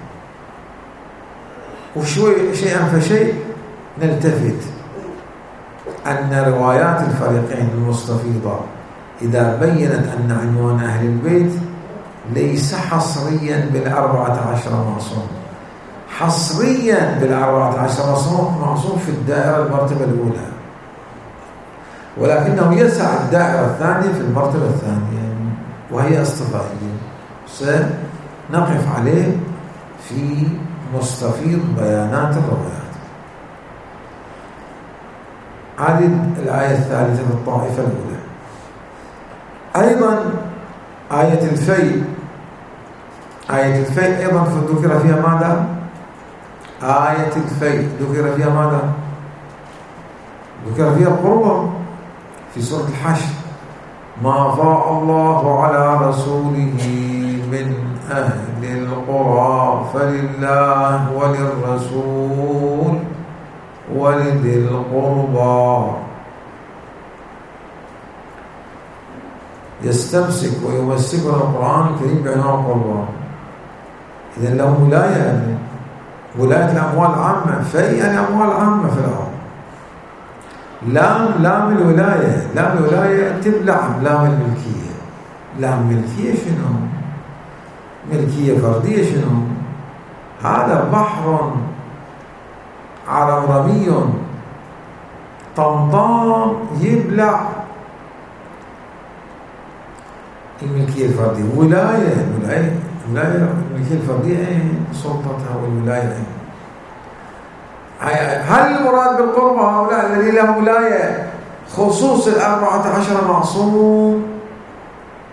وشوي شيئا فشيء نلتفت أن روايات الفريقين المستفيضة إذا بينت أن عنوان أهل البيت ليس حصريا بال14 معصوم، حصريا بال14 معصوم في الدائرة المرتبة الأولى، ولكنه يسع الدائرة الثانية في المرتبة الثانية وهي اصطفائية. سنقف عليه في مستفيض بيانات الروايات. هذه الآية الثالثة في الطائفة الأولى. أيضا آية الفيء، أيضا ذكر فيها ماذا؟ آية الفيء ذكر فيها ماذا؟ ذكر فيها القربة في سورة الحشر، ما أفاء الله على رسوله من أهل القرى فلله وللرسول ولذي القربى يستمسك ويمسكنا القرآن الكريم بعنوان القربى. إذن له ولاية، ولاية الأموال العامة، في الأموال العامة في الأرض. لام الولاية تبلع لام الملكية. لام ملكية شنو؟ ملكية فردية شنو؟ هذا بحر عرمرمي طمطام يبلع الملكية الفردية. ولاية الملكية الفردية سلطتها والولاية. هل المراد بالقربة هؤلاء الذي لهم ولاية خصوص 14 معصوم،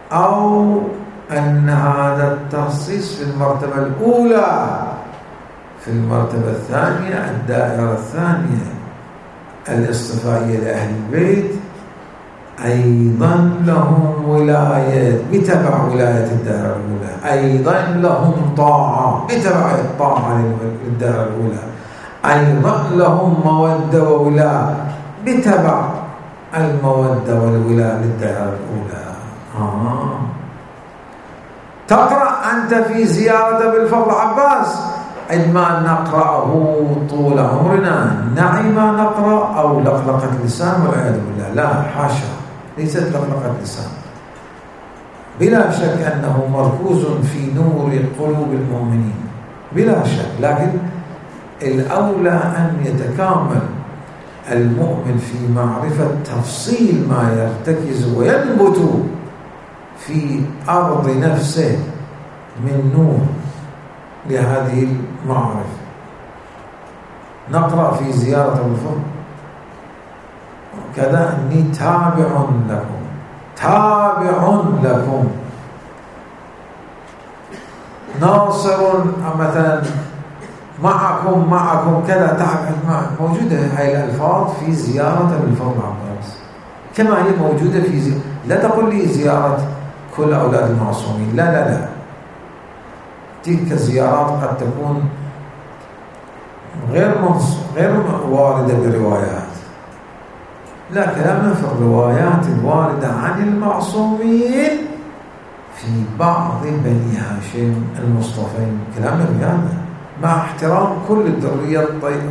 أو أن هذا التخصيص في المرتبة الأولى في المرتبة الثانية الدائرة الثانية الاصطفائية لأهل البيت أيضا لهم ولاية بتبع ولاية الدائرة الأولى، أيضا لهم طاعة بتبع الطاعة للدائرة الأولى، أيضا لهم مودة وولاء بتبع المودة والولاء للدائرة الأولى. تقرأ أنت في زيارة بالفضل عباس عندما نقرأه طول عمرنا نعي ما نقرأ أو لقلقة لسان والعياذ بالله؟ لا حاشا، ليست لقلقة لسان، بلا شك أنه مركوز في نور قلوب المؤمنين بلا شك، لكن الأولى أن يتكامل المؤمن في معرفة تفصيل ما يرتكز وينبت في أرض نفسه من نور لهذه المعرفة. نقرأ في زيارة الفضل كذا أني تابع لكم ناصر مثلا معكم كذا موجودة هاي الألفاظ في زيارة بالفضل عباس كما هي موجودة في زيارة. لا تقول لي زيارة كل أولاد المعصومين، لا، تلك الزيارات قد تكون غير واردة بروايات، لا كلامنا في الروايات الواردة عن المعصومين في بعض بني هاشم المصطفين، كلامنا بهذا مع احترام كل الذرية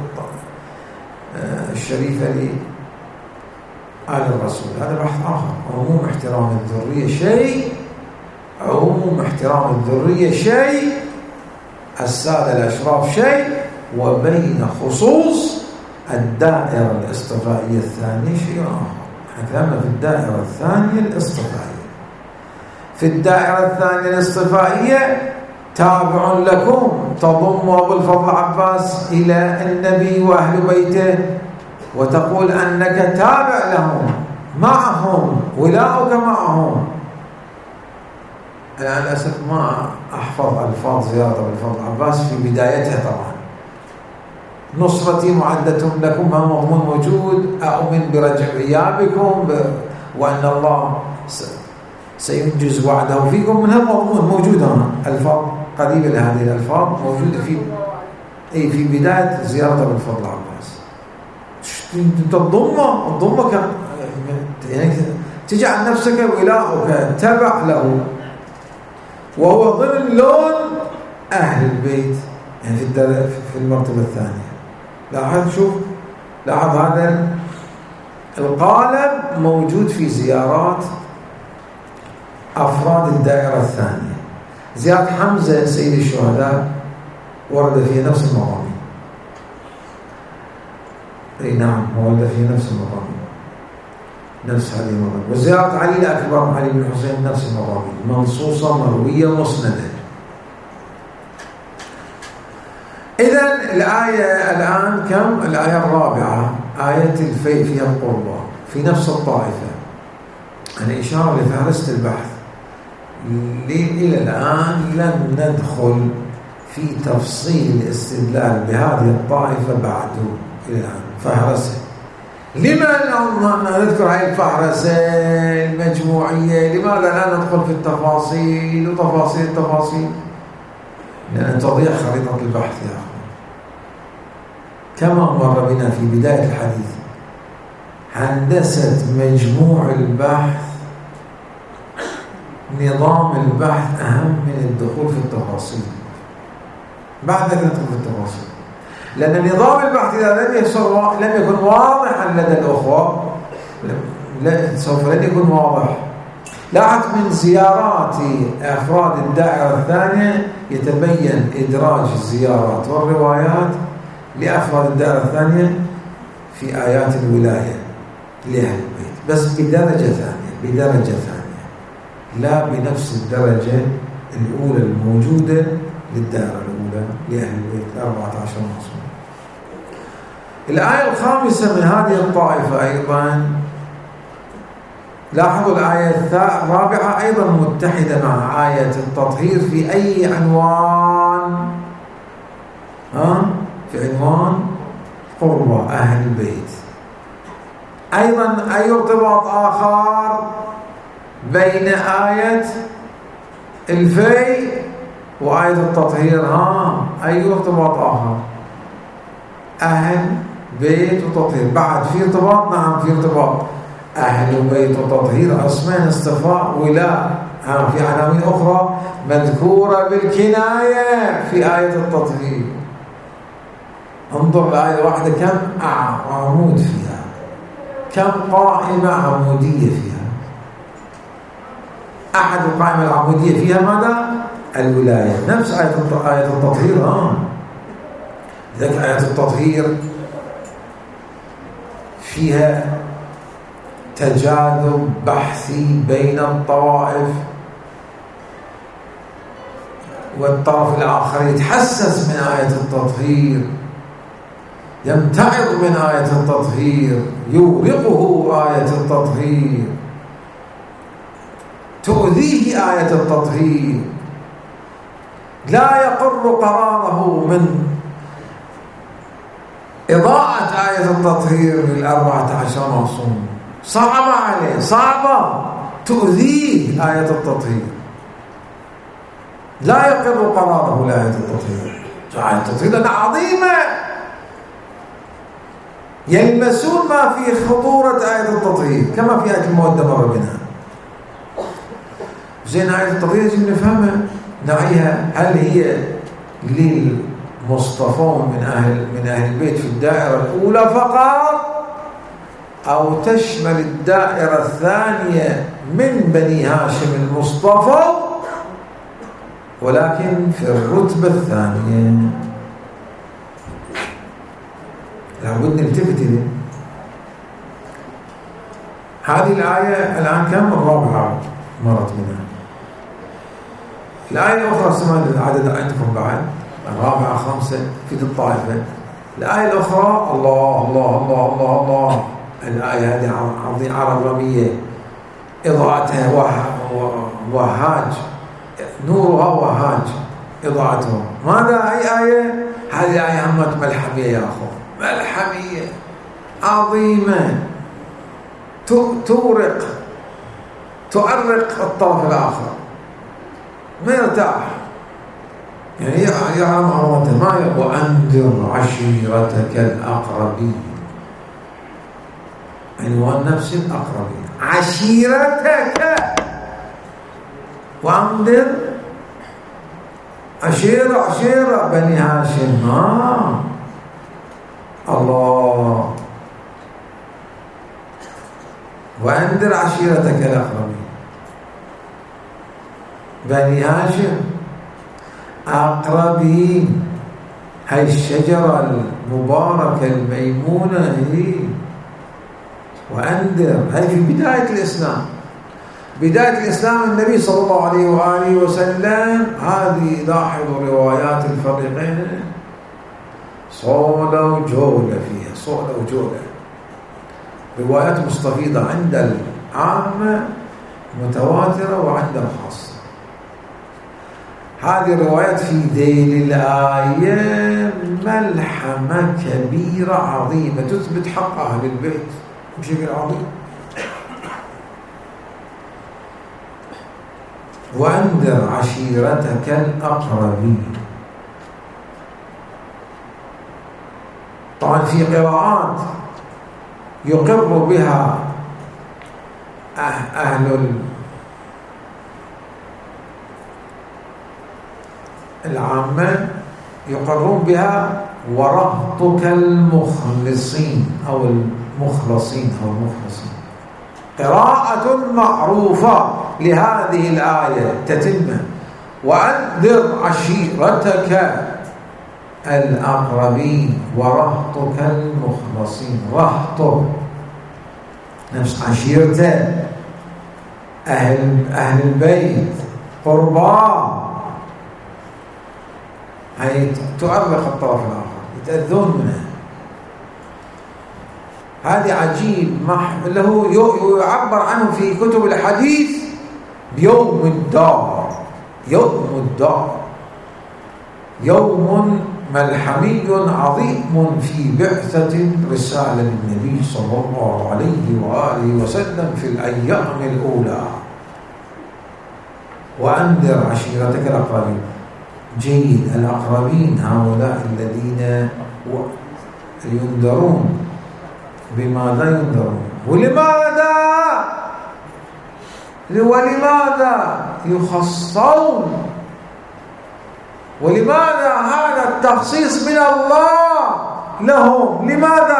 الشريفة لآل الرسول، هذا بحث آخر. عموم احترام الذرية شيء، عموم احترام الذرية شيء، السادة الأشراف شيء، وبين خصوص الدائرة الاصطفائية الثانية شيء آخر. احنا كلامنا في الدائرة الثانية الاصطفائية. في الدائرة الثانية الاصطفائية تابع لكم، تضم أبو الفضل عباس إلى النبي وأهل بيته وتقول أنك تابع لهم معهم، ولاؤك معهم. أنا للأسف ما أحفظ ألفاظ زيارة أبو الفضل عباس في بدايتها. طبعا نصرتي معدة لكم، ما مضمون موجود، أؤمن برجع غيابكم وأن الله سينجز وعده فيكم، من هالمضمون موجودة ألفاظ قريبة لهذه الألفاظ موجودة في بداية زيارة أبو الفضل عباس. تضمك يعني تجعل نفسك ولاؤك تبع له، وهو ضمن لون أهل البيت يعني في المرتبة الثانية. لاحظ هذا القالب موجود في زيارات أفراد الدائرة الثانية. زيارة حمزة سيد الشهداء ورد فيها نفس المضامين. أي نعم، ورد فيها نفس المضامين، نفس هذه المضامين. وزيارة علي الأكبر علي بن حسين نفس المضامين، منصوصة مروية مسندة. إذن الآية الآن كم؟ الآية الرابعة، آية الفيء فيها القربى في نفس الطائفة. أنا إشارة لفهرست البحث. إلى الآن لم ندخل في تفصيل الاستدلال بهذه الطائفة بعد. إلى الآن فهرسة. لما نذكر هذه الفهرسة المجموعية؟ لماذا لا ندخل في التفاصيل وتفاصيل التفاصيل؟ لأن تضيع خريطة البحث يا أخوان. كما مر بنا في بداية الحديث، هندسة مجموع البحث، نظام البحث أهم من الدخول في التفاصيل. بعد ذلك ندخل في التفاصيل، لأن نظام البحث إذا لم يكن واضحا لدى الأخوة سوف لن يكون واضح. لاحظ من زيارات أفراد الدائرة الثانية يتبين إدراج الزيارات والروايات لأفراد الدائرة الثانية في آيات الولاية لأهل البيت، بس بدرجة ثانية، لا بنفس الدرجة الأولى الموجودة للدائرة الأولى لأهل البيت 14 معصوم. الآية الخامسة من هذه الطائفة أيضا، لاحظوا الآية الرابعة أيضا متحدة مع آية التطهير في أي عنوان؟ قرب أهل البيت. أيضا أي ارتباط آخر بين آية الفي وآية التطهير؟ أي ارتباط آخر؟ أهل بيت وتطهير. بعد في ارتباط؟ نعم في ارتباط. أهل بيت وتطهير اسمين اصطفاء ولاء. في عناوين أخرى مذكورة بالكناية في آية التطهير. انظر الآية واحدة كم عمود فيها، كم قائمة عمودية فيها. أحد القائمة العمودية فيها ماذا؟ الولاية. نفس آية التطهير. لذلك آية التطهير فيها تجاذب بحثي بين الطوائف، والطرف الآخر يتحسس من آية التطهير، يمتعض من آية التطهير، يورقه آية التطهير، تؤذيه آية التطهير، لا يقر قراره من إضاءة آية التطهير لل14 معصوم. صعبة عليه، صعبة، تؤذيه آية التطهير، لا يقر قراره لآية التطهير. آية التطهير لأنها عظيمة، يلمسون ما في خطورة آية التطهير كما في آية المودة مر بنا. زين آية التطهير يجب نفهمها، نعيها. هل هي للمصطفون من أهل البيت في الدائرة الأولى فقط، أو تشمل الدائرة الثانية من بني هاشم المصطفى ولكن في الرتبة الثانية؟ لابد نلتفت إليه. هذه الآية الآن كم؟ الرابعة مرت منها. الآية الأخرى سمعت العدد عندكم بعد، الرابعة 5 في الطائفة. الآية الأخرى الله الله الله الله الله. الآية هذه عربية، إضاءتها وهاج، نورها وهاج إضاءتها. ماذا؟ أي آية؟ هذه آية همت ملحمية يا أخو، ملحمية عظيمة، تورق، تؤرق الطرف الآخر، ما يرتاح، يعني يعلم عظمته. ما يقول وأنذر عشيرتك الأقربين، عنوان نفس الأقربين، عشيرتك، وأنذر عشيرة بني هاشم. الله، وأنذر عشيرتك الأقربين. بني هاشم أقربين، هاي الشجرة المباركة الميمونة هي. وأنذر، هاي في بداية الإسلام، بداية الإسلام النبي صلى الله عليه وآله وسلم. هذه لاحظوا روايات الفريقين صولة وجولة فيها، صولة وجولة، روايات مستفيضة عند العامة متواترة وعند الخاصة. هذه الروايات في ذيل الآية ملحمة كبيرة عظيمة تثبت حق أهل البيت بشكل عظيم. وأنذر عشيرتك الأقربين. طبعا في قراءات يقر بها أهل العامة، يقرون بها ورهطك المخلصين أو المخلصين. قراءة معروفة لهذه الآية تتمة. وأنذر عشيرتك الأقربين ورهطك المخلصين. رهطه نفس عشيرته، أهل البيت، قرباه، هي تؤرق الطرف الآخر، يتأذون منه. هذا عجيب، اللي هو يعبر عنه في كتب الحديث بيوم الدار. يوم الدار، يوم ملحمي عظيم في بعثة رسالة النبي صلى الله عليه وآله وسلم في الأيام الأولى. وأنذر عشيرتك الأقربين. جيد، الأقربين هؤلاء الذين ينذرون. بماذا ينذرون؟ ولماذا يخصون؟ ولماذا هذا التخصيص من الله لهم؟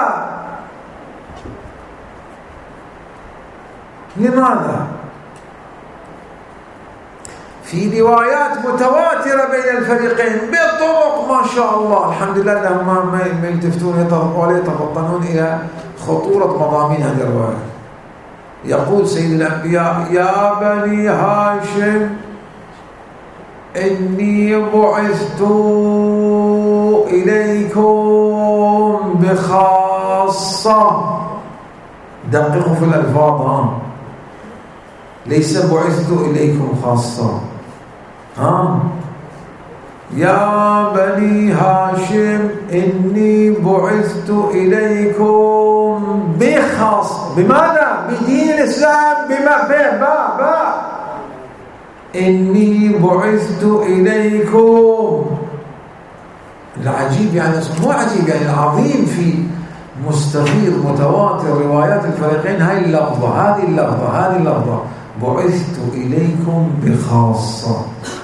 لماذا؟ في روايات متواترة بين الفريقين بطرق ما شاء الله، الحمد لله أنهم ما يلتفتون ولا يتفطنون إلى خطورة مضامين هذه الروايات. يقول سيد الأنبياء: يا بني هاشم إني بعثت إليكم بخاصة. دققوا في الألفاظ، ليس بعثت إليكم خاصة. يا بني هاشم إني بعثت إليكم بخاصة. بماذا؟ بدين الإسلام. إني بعثت إليكم. العجيب يعني، مو عجيب يعني، العظيم في مستفيض متواتر روايات الفريقين هذه اللفظة بعثت إليكم بخاصة.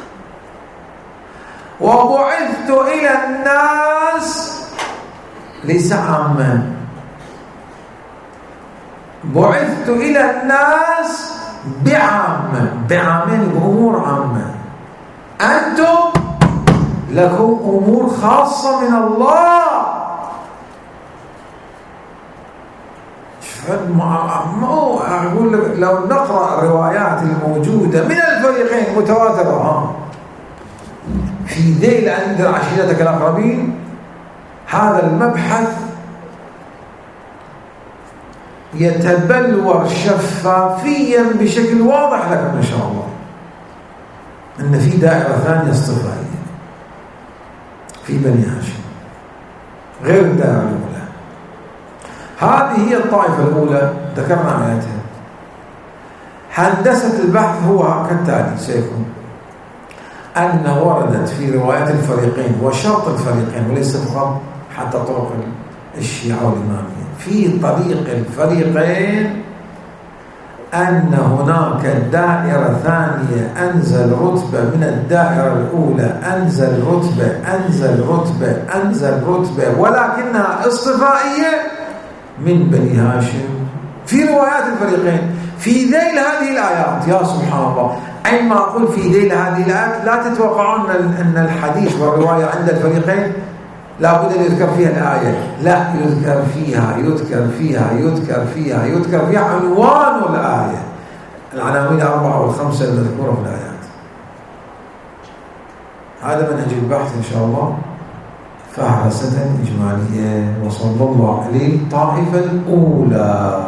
وبعثت إلى الناس ليس عاما، بعثت إلى الناس بعامين بأمور عامة. أنتم لكم أمور خاصة من الله. أقول لك لو نقرأ الروايات الموجودة من الفريقين متواترة في ذيل أنذر عشيرتك الأقربين، هذا المبحث يتبلور شفافيا بشكل واضح لكم إن شاء الله أن في دائرة ثانية اصطفائية في بني هاشم غير الدائرة الأولى. هذه هي الطائفة الأولى، ذكرنا آياتها. هندسة البحث هو كالتالي سيكون: أن وردت في روايات الفريقين وشرط الفريقين وليس فقط حتى طرق الشيعة والإمامية، في طريق الفريقين أن هناك دائرة ثانية أنزل رتبة من الدائرة الأولى، أنزل رتبة ولكنها اصطفائية من بني هاشم في روايات الفريقين في ذيل هذه الآيات. يا سبحان الله، عندما أقول في ذيل هذه الآيات لا تتوقعون أن الحديث والرواية عند الفريقين لا بد أن يذكر فيها الآية، لا، يذكر فيها عنوان الآية، العناوين 4 أو 5 المذكورة في الآيات. هذا منهج البحث إن شاء الله، فهرسة إجمالية. وصلى الله عليه الطائفة الأولى.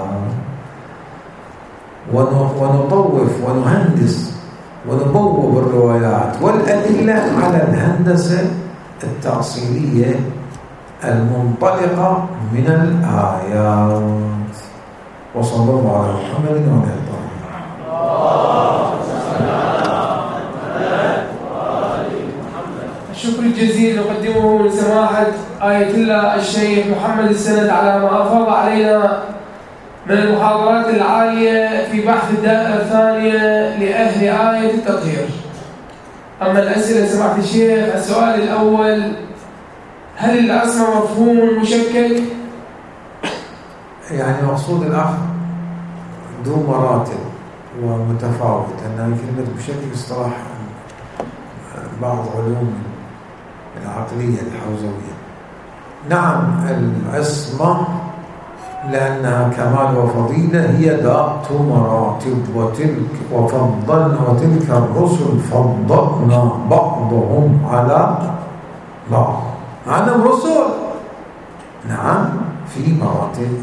ونطوف ونهندس ونبوب الروايات والأدلة على الهندسة التأصيلية المنطلقة من الآيات. وصلى الله على محمد وعلى آله. الشكر الجزيل نقدمه من سماحة آية الله الشيخ محمد السند على ما أفاض علينا من المحاضرات العالية في بحث الدائرة الثانية لأهل آية التطهير. أما الأسئلة سماحة الشيخ، السؤال الأول: هل العصمة مفهوم مشكك؟ يعني مقصود الأخ ذو مراتب ومتفاوت، لأن كلمة مشكك اصطلاح بعض علوم العقلية الحوزوية. نعم، العصمة لأنها كمال وفضيلة هي ذات مراتب، وتلك الرسل فضلنا بعضهم على بعض. عندهم رسل، نعم، في مراتب.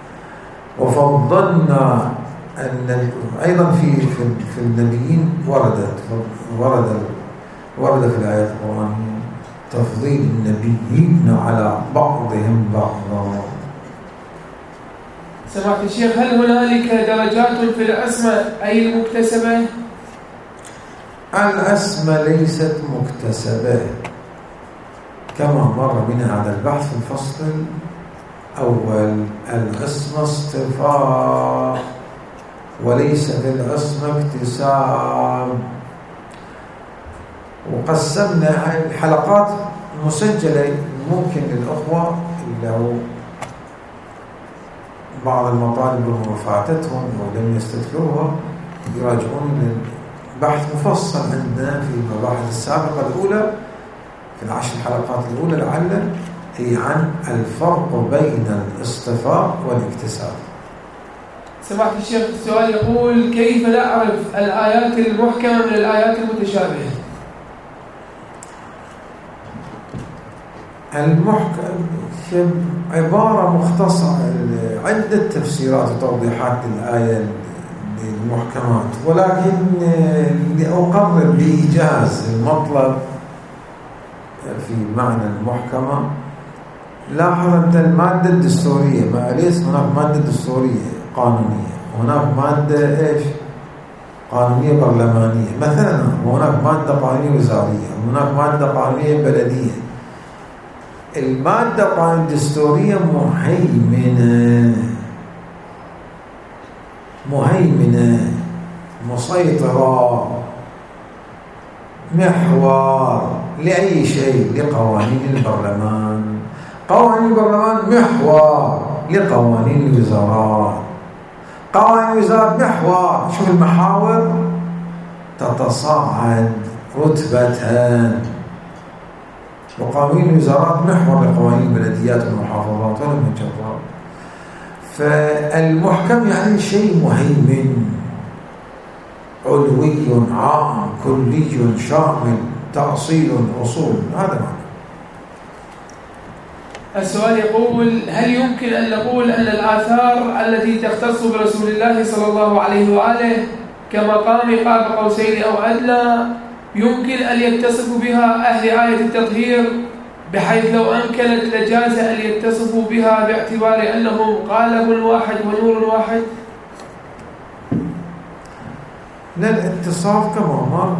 وفضلنا أيضا في النبيين ورد في الآيات القرآنية تفضيل النبيين على بعضهم بعضا. سمعت الشيخ، هل هنالك درجات في العصمة أي المكتسبة؟ العصمة ليست مكتسبة كما مر بنا هذا البحث في الفصل الأول. العصمة اصطفاء وليست العصمة اكتساب. وقسمنا الحلقات مسجلة، ممكن للأخوة لو بعض المطالب فاتتهم ولم يستذكروها يراجعون بحث مفصل عندنا في المباحث السابقة الأولى في العشر الحلقات الأولى لعل هي عن الفرق بين الاصطفاء والاكتساب. سمعت الشيخ السؤال يقول: كيف نعرف الآيات المحكمة من الآيات المتشابهة؟ المحكم عبارة مختصرة، عدة تفسيرات وتوضيحات للآية المحكمات، ولكن لأقرب بإيجاز المطلب في معنى المحكمة. لاحظ أنت المادة الدستورية، ما ليس هناك مادة دستورية قانونية، هناك مادة إيش؟ قانونية برلمانية مثلا، وهناك مادة قانونية وزارية، وهناك مادة قانونية بلدية. المادة القانونية الدستورية مهيمنة مسيطرة محور لأي شيء، لقوانين البرلمان. قوانين البرلمان محور لقوانين الوزارات. قوانين الوزارات محور، شوف المحاور تتصاعد رتبة. وقوانين الوزارات محور لقوانين البلديات والمحافظات ولم يجرب. فالمحكم يعني شيء مهيمن علوي عام كلي شامل تأصيل أصول، هذا معنى. السؤال يقول: هل يمكن أن نقول أن الآثار التي تختص برسول الله صلى الله عليه وآله كمقام قاب قوسين أو أدنى يمكن أن يتصف بها أهل آية التطهير، بحيث لو أمكنت لجاز أن يتصفوا بها باعتبار أنهم قالب واحد ونور واحد؟ لا، الاتصاف كما مر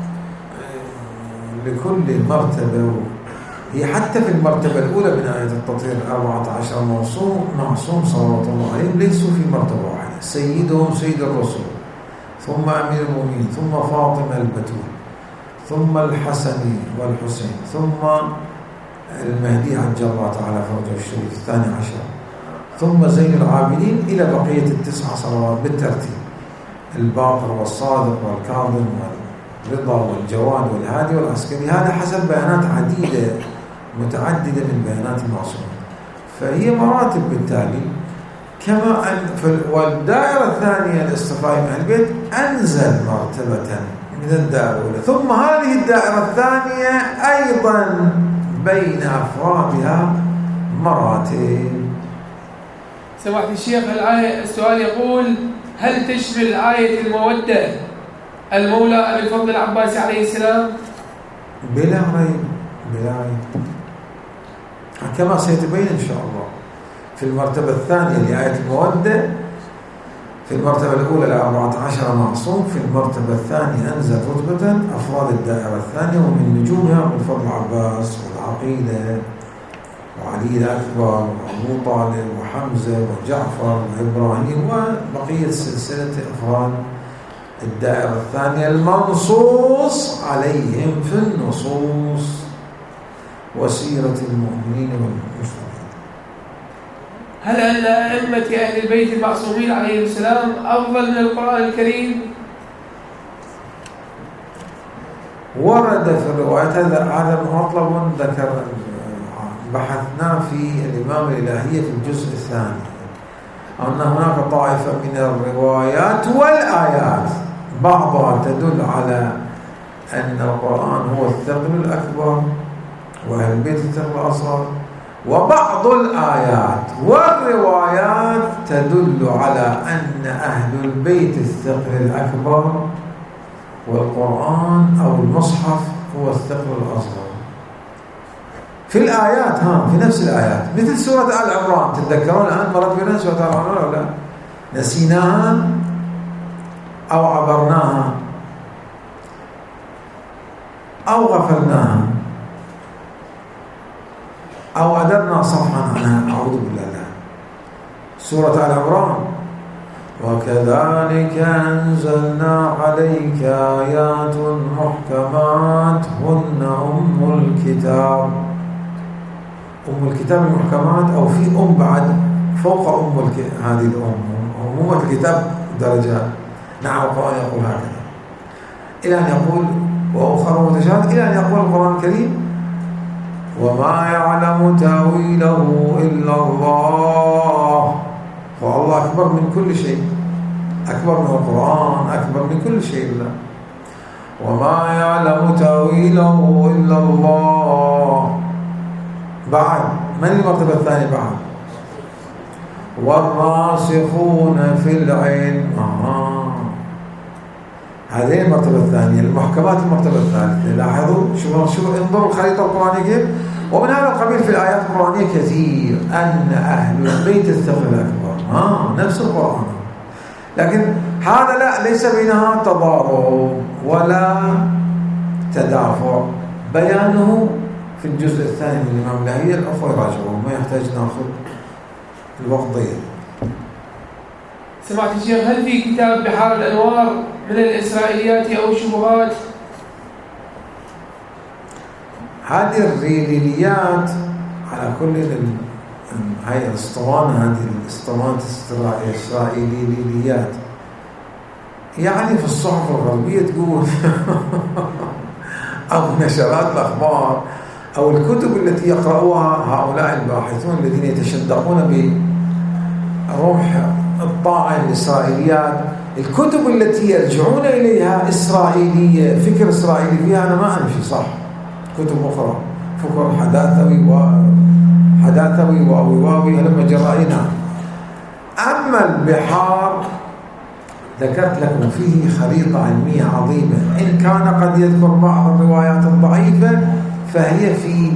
لكل مرتبة. هي حتى في المرتبة الأولى من آية التطهير 14 معصوم صلوات الله عليهم ليسوا في مرتبة واحدة. سيدهم سيد الرسول، ثم أمير المؤمنين، ثم فاطمة البتول، ثم الحسن والحسين، ثم المهدي عجل الله تعالى فرجه الشريف 12، ثم زين العابدين إلى بقية ال9 صلوات بالترتيب: الباقر والصادق والكاظم والرضا والجواد والهادي والعسكري. هذا حسب بيانات عديدة متعددة من بيانات المعصومين، فهي مراتب بالتالي. كما أن والدائرة الثانية الاصطفاء من أهل البيت أنزل مرتبة من الدائرة الأولى، ثم هذه الدائرة الثانية أيضا بين أفرادها مراتب. سمعت الشيخ، السؤال يقول: هل تشمل آية المودة المولى أبي الفضل العباسي عليه السلام؟ بلا ريب، بلا ريب، كما سيتبين إن شاء الله. في المرتبة الثانية لآية المودة، في المرتبة الأولى 14 معصوم، في المرتبة الثانية أنزل رتبة أفراد الدائرة الثانية، ومن نجومها أبو الفضل العباس والعقيلة وعلي الأكبر وأبو طالب وحمزة وجعفر وإبراهيم وبقية سلسلة أفراد الدائرة الثانية المنصوص عليهم في النصوص وسيرة المؤمنين والمسلمين. هل أن أئمة أهل البيت المعصومين عليهم السلام أفضل من القرآن الكريم؟ ورد في الروايات هذا مطلب ذكر بحثنا في الإمام الإلهية في الجزء الثاني، أن هناك طائفة من الروايات والآيات بعضها تدل على أن القرآن هو الثقل الأكبر وأهل البيت الثقل الأصغر، وبعض الآيات والروايات تدل على أن أهل البيت الثقل الأكبر والقرآن أو المصحف هو الثقل الأصغر. في الآيات، في نفس الآيات، مثل سورة آل عمران. تتذكرون الآن مرت بنا سورة آل عمران ولا نسيناها أو عبرناها أو غفلناها أو أدرنا صفحا عنها؟ أعوذ بالله. سورة آل عمران: وكذلك أنزلنا عليك آيات محكمات هن أم الكتاب. أم الكتاب المحكمات، أو في بعد فوق هذه أمومة الكتاب درجات. نعم، القرآن يقول هكذا إلى أن يقول وأخر متشابه، إلى أن يقول القرآن الكريم: وما يعلم تأويله إلا الله. والله أكبر من كل شيء، أكبر من القرآن، أكبر من كل شيء الله. وما يعلم تأويله إلا الله. بعد من المرتبة الثانية بعد؟ والراسخون في العلم. هذه المرتبة الثانية. المحكمات المرتبة الثالثة. لاحظوا، شوفوا انظروا الخريطة القرآنية كيف. ومن هذا القبيل في الآيات القرآنية كثير أن أهل البيت الثقل الأكبر. نفس القرآن، لكن هذا لا، ليس بينها تضارب ولا تدافع. بيانه في الجزء الثاني من الإمام اللاهية. الأخوة يراجعون، ما يحتاج ناخذ الوقت ضيق. سمعت الشيخ، هل في كتاب بحار الأنوار من الإسرائيليات أو الشبهات؟ هذه الريليات على كل هاي الاسطوانة، هذه الاسطوانات الإسرائيليات يعني في الصحف الغربية تقول أو نشرات الأخبار أو الكتب التي يقرأوها هؤلاء الباحثون الذين يتشدقون برمح الطاعة الإسرائيليات. الكتب التي يرجعون إليها إسرائيلية، فكر إسرائيلي فيها، أنا ما أنفي صح كتب أخرى، فكر حداثوي وأويواوي لما جرائنا. أما البحار ذكرت لكم فيه خريطة علمية عظيمة، إن كان قد يذكر بعض الروايات الضعيفة فهي في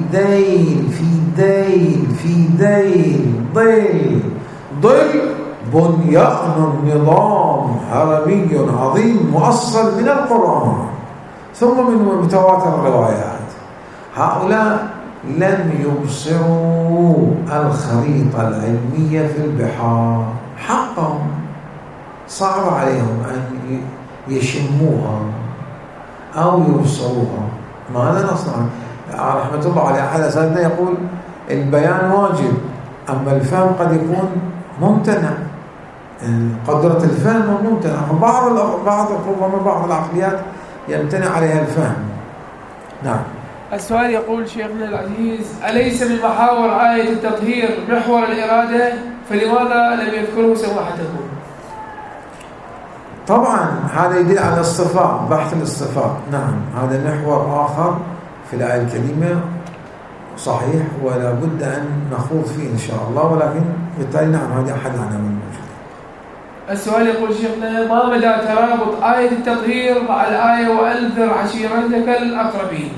ظل بنيان نظام هرمي عظيم مؤصل من القرآن ثم من متواتر الروايات. هؤلاء لم يبصروا الخريطة العلمية في البحار، حقهم صعب عليهم أن يشموها أو يبصروها. ماذا نصنع؟ رحمة الله عليه أحد أساتذتنا يقول البيان واجب، أما الفهم قد يكون ممتنع. قدرة الفهم ممتنع، ربما بعض العقليات يمتنع عليها الفهم. نعم. السؤال يقول شيخنا العزيز: أليس من محاور آية التطهير محور الإرادة؟ فلماذا لم يذكره سماحتكم؟ طبعا هذا يدل على الاصطفاء، بحث الاصطفاء. نعم، هذا محور آخر في الآية الكريمة صحيح، ولا بد أن نخوض فيه إن شاء الله، ولكن بالتالي نعم هذه أحد عناوين الموجودة. السؤال يقول شيخنا: ما مدى ترابط آية التطهير مع الآية وأنذر عشيرتك الأقربين؟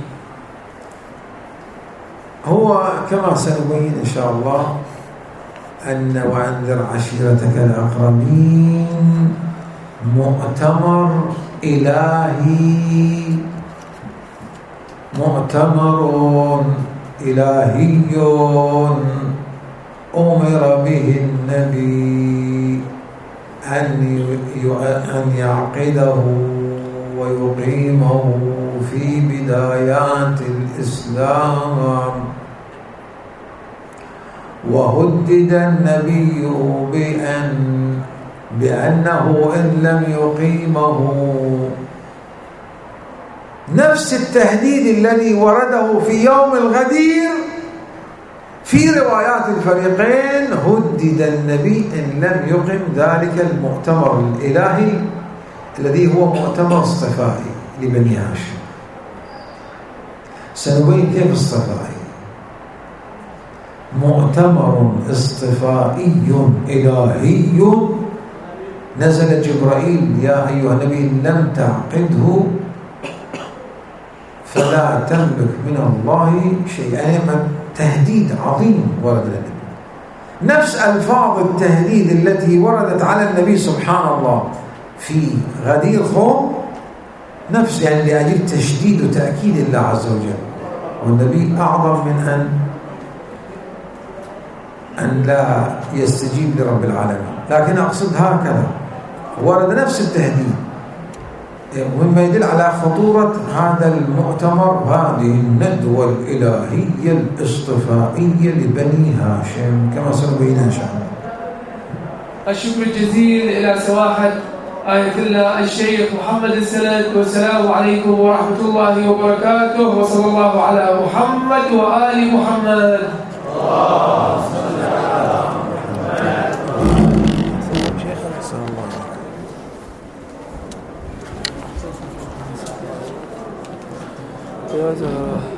هو كما سنبين إن شاء الله أن وأنذر عشيرتك الأقربين مؤتمر إلهي، مؤتمر إلهي أمر به النبي أن يعقده ويقيمه في بدايات الإسلام. وهدد النبي بأنه إن لم يقيمه، نفس التهديد الذي ورده في يوم الغدير في روايات الفريقين، هدد النبي إن لم يقم ذلك المؤتمر الإلهي الذي هو مؤتمر اصطفائي لبني هاشم. سنبين كيف اصطفائي. مؤتمر اصطفائي إلهي نزل جبرائيل: يا أيها النبي لم تعقده فلا تملك من الله شيئا. تهديد عظيم ورد للنبي، نفس ألفاظ التهديد التي وردت على النبي سبحان الله في غدير خوم، نفس يعني لأجل تشديد وتأكيد الله عز وجل. والنبي أعظم من أن لا يستجيب لرب العالمين. لكن أقصد هكذا ورد نفس التهديد، مما يدل على خطورة هذا المؤتمر، هذه الندوة الإلهية الاصطفائية لبني هاشم كما سنبين إن شاء الله. الشكر الجزيل إلى سماحة آية الله الشيخ محمد السند، والسلام عليكم ورحمة الله وبركاته، وصلى الله على محمد وآل محمد. شيخنا